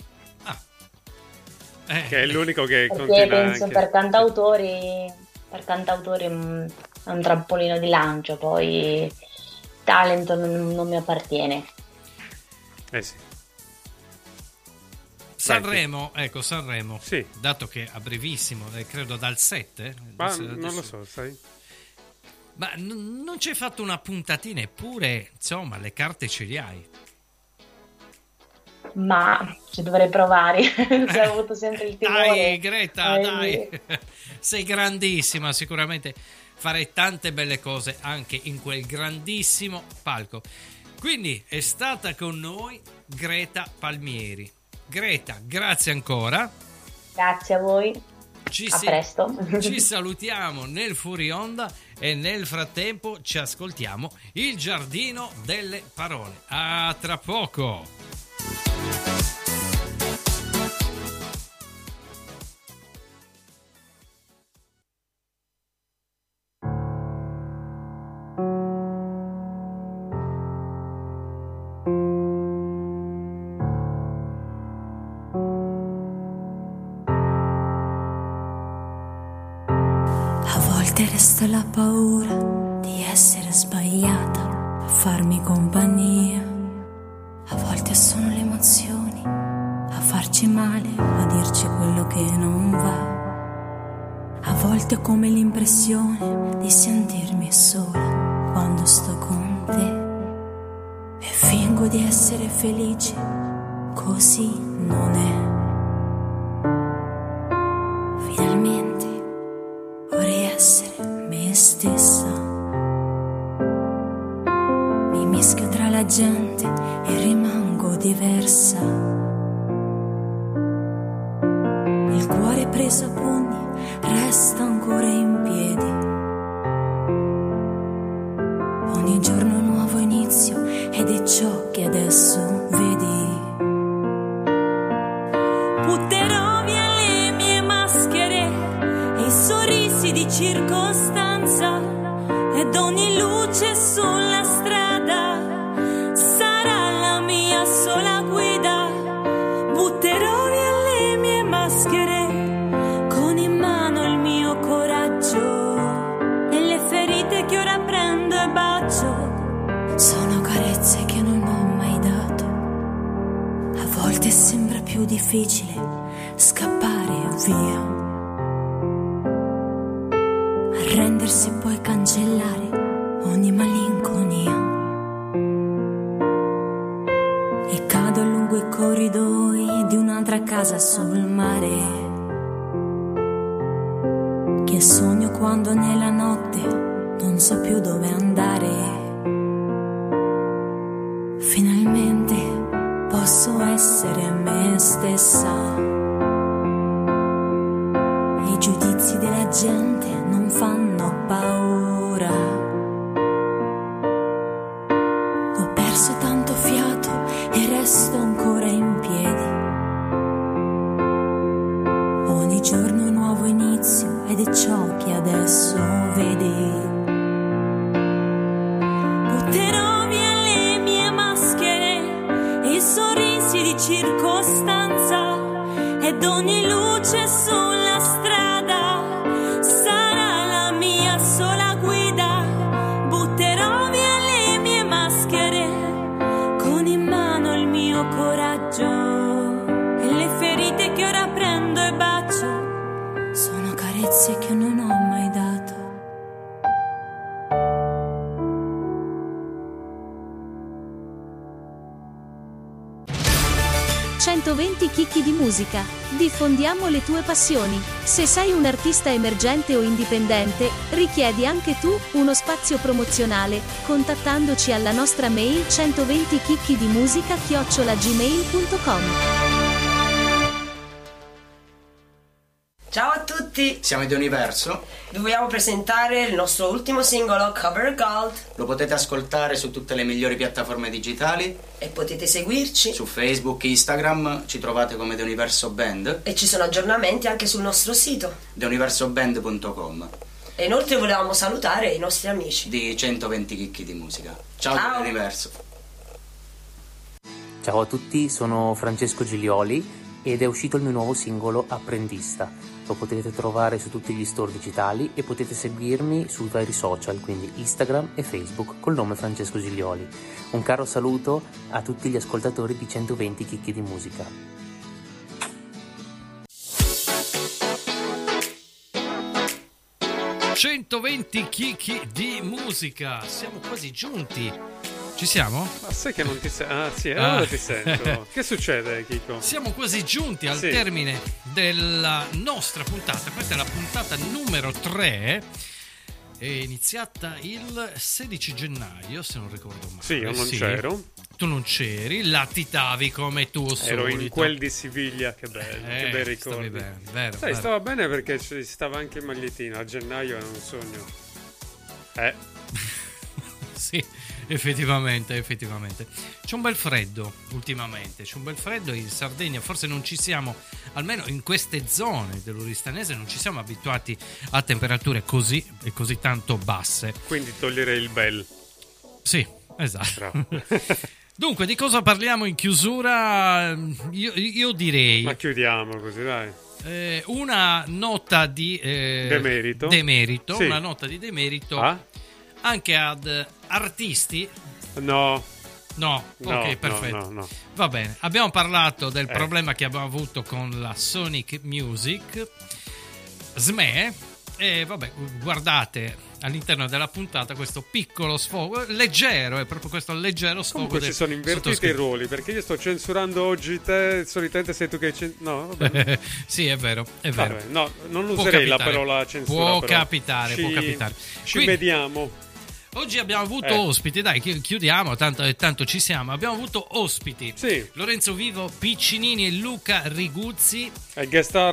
Che è l'unico che Perché continua penso anche. per cantautori è un trampolino di lancio, poi talento non mi appartiene. Sì. Sanremo, ecco Sanremo, sì. Dato che a brevissimo, credo dal 7. Ma non lo so, sai. Ma non ci hai fatto una puntatina, eppure, insomma, le carte ce le hai. Ma ci dovrei provare, ho avuto sempre il timore. Dai Greta, dai, sei grandissima, sicuramente farai tante belle cose anche in quel grandissimo palco. Quindi è stata con noi Greta Palmieri. Greta, grazie ancora. Grazie a voi. A presto. Ci salutiamo nel fuori onda e nel frattempo ci ascoltiamo Il Giardino delle Parole. A tra poco. Resta la paura di essere sbagliata a farmi compagnia. A volte sono le emozioni a farci male, a dirci quello che non va. A volte ho come l'impressione di sentirmi sola quando sto con te e fingo di essere felice, così non è. Finalmente vorrei essere me stessa. Mi mischio tra la gente e rimango diversa. Il cuore preso a pugni resta ancora in piedi. Ogni giorno un nuovo inizio ed è ciò che adesso vedi. Butterò via le mie maschere volte sembra più difficile scappare via, arrendersi e poi cancellare ogni malinconia. E cado lungo i corridoi di un'altra casa sul mare, che sogno quando nella notte non so più dove andare. Finalmente posso essere me stessa. I giudizi della gente non fanno paura. Ho perso tanto fiato e resto ancora in piedi. Ogni giorno un nuovo inizio ed è ciò che adesso vedi. Butterò via le mie maschere e i sorrisi di circostanza, ed ogni luce sulla strada sarà la mia sola guida. Butterò via le mie maschere con in mano il mio coraggio, e le ferite che ora prendo e bacio sono carezze che non ho mai dato. 120 chicchi di musica. Diffondiamo le tue passioni. Se sei un artista emergente o indipendente, richiedi anche tu uno spazio promozionale, contattandoci alla nostra mail 120chicchidimusica@gmail.com. Ciao a tutti! Siamo di Universo. Dobbiamo presentare il nostro ultimo singolo, Cover Gold. Lo potete ascoltare su tutte le migliori piattaforme digitali. E potete seguirci su Facebook, Instagram, ci trovate come The Universo Band. E ci sono aggiornamenti anche sul nostro sito, theuniversoband.com. E inoltre volevamo salutare i nostri amici di 120 chicchi di musica. Ciao, Ciao. The Universo. Ciao a tutti, sono Francesco Giglioli ed è uscito il mio nuovo singolo Apprendista. Lo potete trovare su tutti gli store digitali e potete seguirmi sui vari social, quindi Instagram e Facebook, col nome Francesco Giglioli. Un caro saluto a tutti gli ascoltatori di 120 chicchi di musica. «120 chicchi di musica». Siamo quasi giunti. Ci siamo? Ma sai che non ti sento? Ah sì, ora ti sento. Che succede, Chico? Siamo quasi giunti al termine della nostra puntata. Questa è la puntata numero 3. È iniziata il 16 gennaio, se non ricordo male. Sì, io non c'ero. Tu non c'eri, latitavi come tuo solito. Ero in quel di Siviglia, che bello, che bei ricordi. Bene, vero, sai, stava bene perché ci stava anche il magliettino. A gennaio era un sogno. Sì. Effettivamente. C'è un bel freddo ultimamente, c'è un bel freddo in Sardegna, forse non ci siamo, almeno in queste zone dell'Oristanese, non ci siamo abituati a temperature così tanto basse. Quindi togliere il bel. Sì, esatto. Dunque, di cosa parliamo in chiusura? Io direi... Ma chiudiamo così, dai. Una nota di... demerito. Sì. Una nota di demerito anche ad artisti. No, ok, perfetto. No. Va bene, abbiamo parlato del problema che abbiamo avuto con la Sonic Music SME, e vabbè, guardate all'interno della puntata questo piccolo sfogo leggero, è proprio questo leggero sfogo. Comunque si sono invertiti i ruoli, perché io sto censurando oggi te, solitamente sei tu che no, vabbè. Sì, è vero. Vabbè, no, non userei la parola censura. Può capitare. Ci vediamo. Oggi abbiamo avuto ospiti, dai, chiudiamo, tanto ci siamo. Abbiamo avuto ospiti. Sì. Lorenzo Vivo Piccinini e Luca Riguzzi. E guest star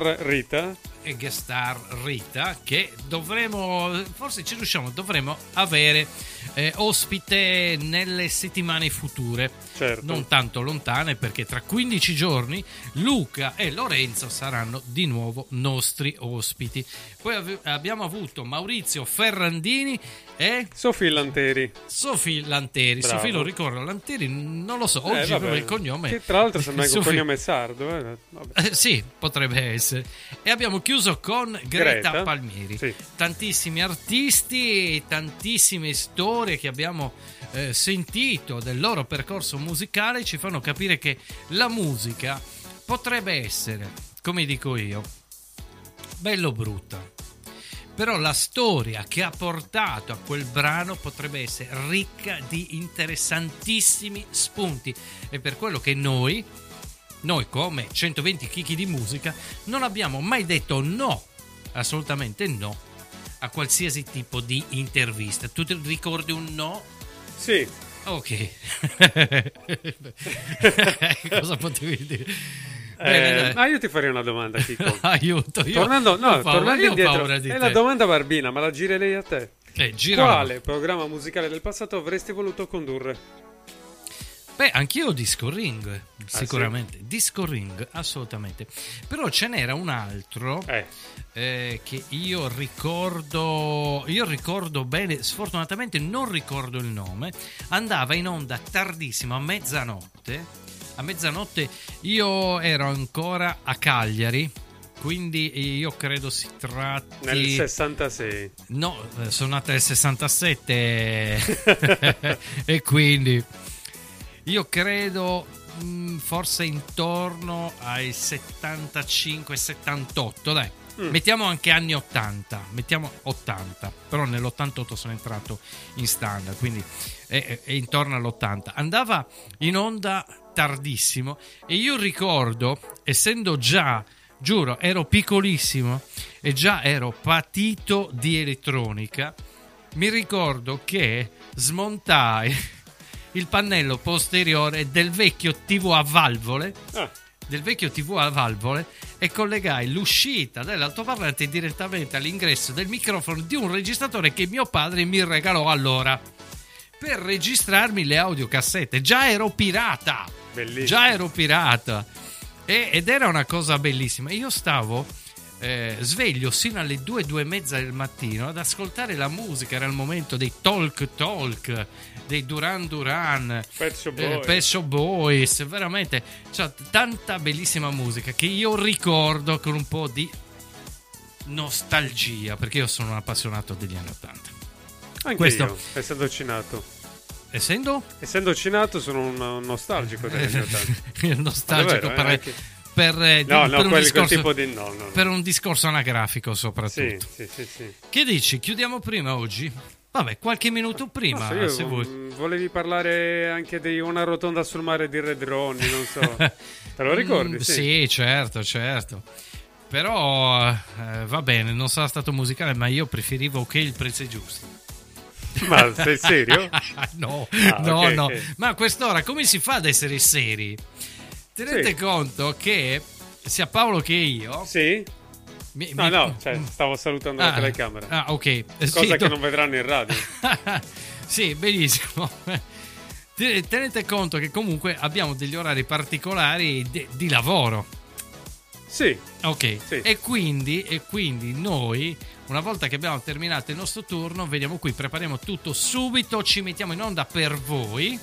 Rita, che forse ci riusciamo, dovremo avere ospite nelle settimane future. Certo. Non tanto lontane, perché tra 15 giorni Luca e Lorenzo saranno di nuovo nostri ospiti. Poi abbiamo avuto Maurizio Ferrandini e Sofì Lanteri. Bravo. Sofì lo ricordo, Lanteri non lo so, oggi proprio il cognome. Che tra l'altro sembra che un cognome sardo. Sì, potrebbe essere. E abbiamo chiuso con Greta Palmieri. Sì. Tantissimi artisti, tantissime storie che abbiamo sentito del loro percorso musicale ci fanno capire che la musica potrebbe essere, come dico io, bello brutta, però la storia che ha portato a quel brano potrebbe essere ricca di interessantissimi spunti, e per quello che noi come 120 chicchi di musica non abbiamo mai detto no, assolutamente no, a qualsiasi tipo di intervista. Tu ti ricordi un no? Sì. Ok. Cosa potevi dire? Bene, ma io ti farei una domanda, Chico. Aiuto, tornando indietro, paura di è te. la domanda barbina, ma la girerei a te. Gira. Quale programma musicale del passato avresti voluto condurre? Beh, anch'io Disco Ring, sicuramente. Sì? Disco Ring, assolutamente. Però ce n'era un altro che io ricordo bene, sfortunatamente non ricordo il nome. Andava in onda tardissimo, a mezzanotte io ero ancora a Cagliari, quindi io credo si tratti... Nel 66. No, sono nato nel 67 e quindi io credo forse intorno ai 75-78, dai. Mettiamo anche anni 80, mettiamo 80, però nell'88 sono entrato in standard, quindi è intorno all'80. Andava in onda tardissimo e io ricordo, essendo già, giuro, ero piccolissimo e già ero patito di elettronica, mi ricordo che smontai il pannello posteriore del vecchio TV a valvole e collegai l'uscita dell'altoparlante direttamente all'ingresso del microfono di un registratore che mio padre mi regalò allora per registrarmi le audiocassette. Già ero pirata. Bellissimo. Ed era una cosa bellissima. Io stavo sveglio sino alle 2:30 del mattino ad ascoltare la musica. Era il momento dei Talk, dei Duran, Pet Shop Boys, veramente, cioè, tanta bellissima musica che io ricordo con un po' di nostalgia, perché io sono un appassionato degli anni 80. Anche questo io, essendoci nato sono un nostalgico degli anni 80. Nostalgico per un discorso anagrafico soprattutto. Sì. Che dici? Chiudiamo prima oggi? Vabbè, qualche minuto prima, se vuoi. Volevi parlare anche di Una rotonda sul mare di Red Ronnie, non so. Te lo ricordi? Sì, certo. Però va bene, non sarà stato musicale, ma io preferivo che il prezzo è giusto. Ma sei serio? No. Okay. Ma a quest'ora come si fa ad essere seri? Tenete conto che sia Paolo che io... Sì? Stavo salutando la telecamera. Ok. Cosa che non vedranno in radio. Sì, benissimo. Tenete conto che comunque abbiamo degli orari particolari di lavoro. Sì. Ok. Sì. E quindi noi, una volta che abbiamo terminato il nostro turno, veniamo qui, prepariamo tutto subito, ci mettiamo in onda per voi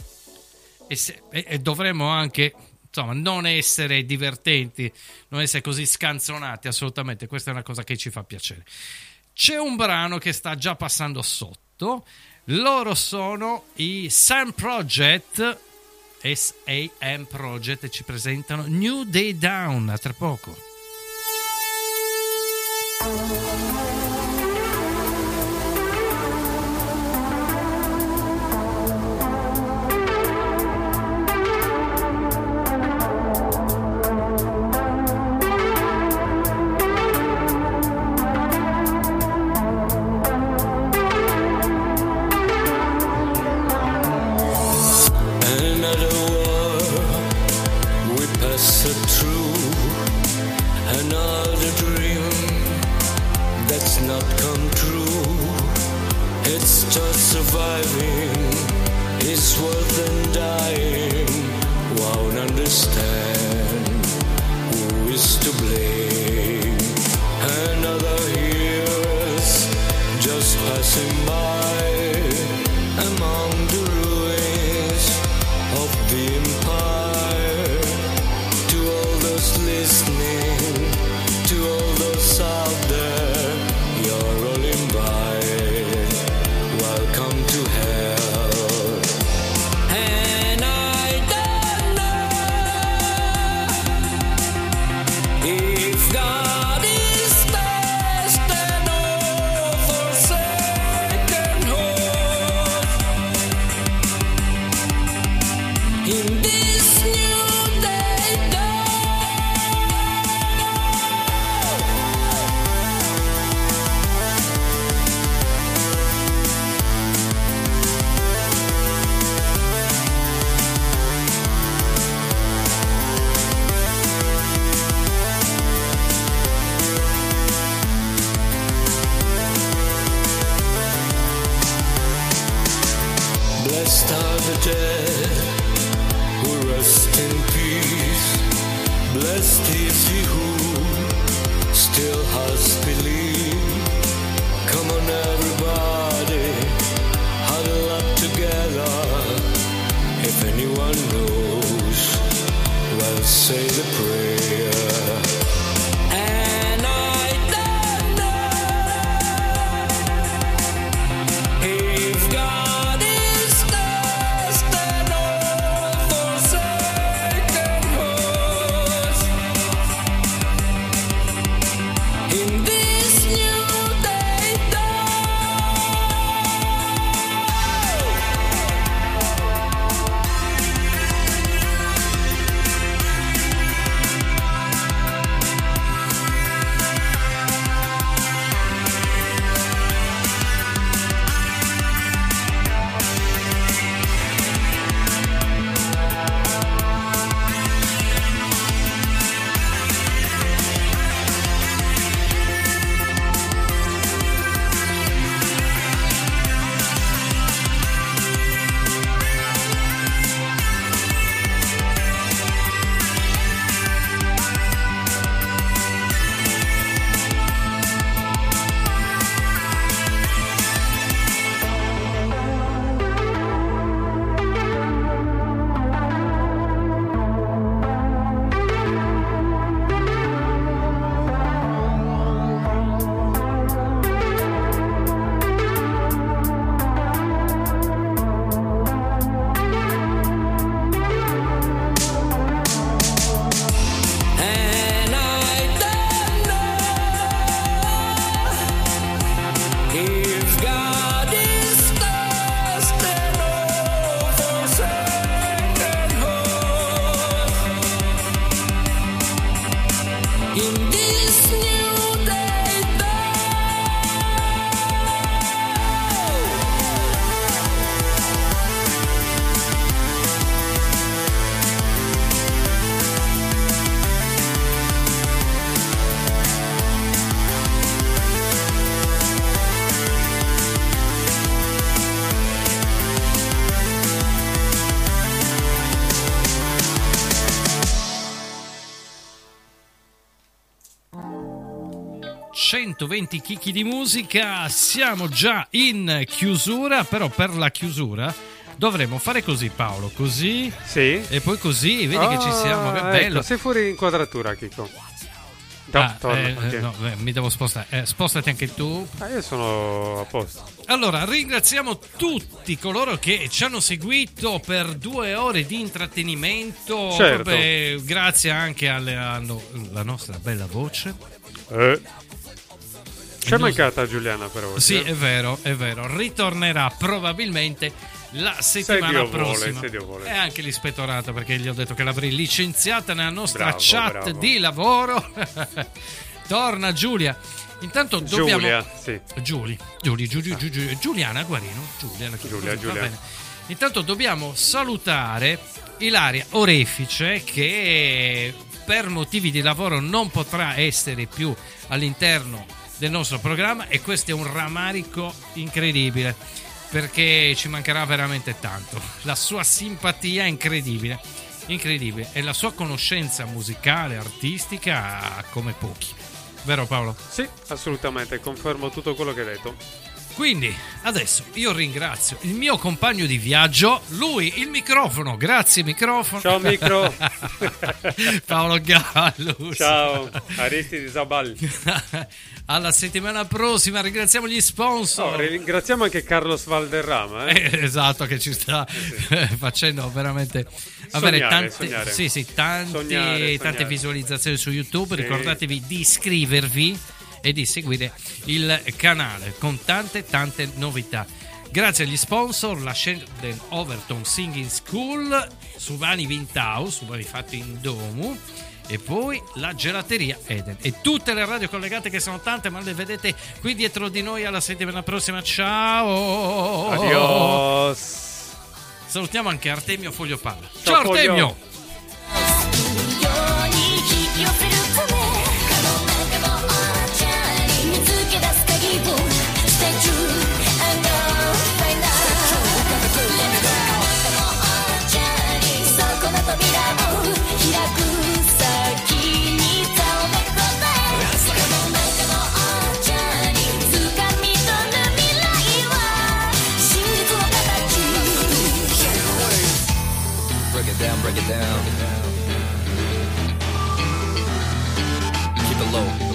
e dovremo anche... Insomma, non essere divertenti, non essere così scanzonati, assolutamente. Questa è una cosa che ci fa piacere. C'è un brano che sta già passando sotto. Loro sono i SAM Project, SAM Project, e ci presentano New Day Down. A tra poco. Welcome to hell. In this new day dawn. Blessed are the dead who rest in peace. Blessed is he who still has belief. Come on everybody, huddle up together. If anyone knows, well say the prayer. And I don't know if God is lost and all forsaken host. In this new day And I don't know if God is lost and all forsaken host. In this new day Wow. 120 chicchi di musica, siamo già in chiusura, però per la chiusura dovremmo fare così, Paolo, così sì. E poi così, vedi che ci siamo, che bello. Ecco, sei fuori di inquadratura, Chico. No, mi devo spostare. Spostati anche tu. Io sono a posto. Allora, ringraziamo tutti coloro che ci hanno seguito per 2 ore di intrattenimento. Certo. Vabbè, grazie anche alla nostra bella voce. C'è mancata Giuliana per oggi. Sì, è vero. Ritornerà probabilmente la settimana prossima. Se Dio vuole. E anche l'ispettorato, perché gli ho detto che l'avrei licenziata nella nostra chat bravo. di lavoro. Torna Giulia. Intanto dobbiamo Giuliana Guarino. Giulia. Va bene. Intanto dobbiamo salutare Ilaria Orefice, che per motivi di lavoro non potrà essere più all'interno del nostro programma, e questo è un rammarico incredibile, perché ci mancherà veramente tanto. La sua simpatia è incredibile, e la sua conoscenza musicale, artistica, come pochi. Vero Paolo? Sì, assolutamente, confermo tutto quello che hai detto. Quindi adesso io ringrazio il mio compagno di viaggio, lui il microfono, grazie microfono. Ciao micro. Paolo Gallus. Ciao, Aristide Zabal. Alla settimana prossima, ringraziamo gli sponsor. Ringraziamo anche Carlos Valderrama. Esatto, che ci sta facendo veramente avere tante visualizzazioni su YouTube. Sì. Ricordatevi di iscrivervi e di seguire il canale con tante novità. Grazie agli sponsor, la Sheldon Overton Singing School, Suvani Vintau, Suvani fatto in domu, e poi la gelateria Eden e tutte le radio collegate, che sono tante, ma le vedete qui dietro di noi. Alla settimana prossima, ciao, adios. Salutiamo anche Artemio Fogliopalla. Ciao Artemio. Break it down. Keep it low.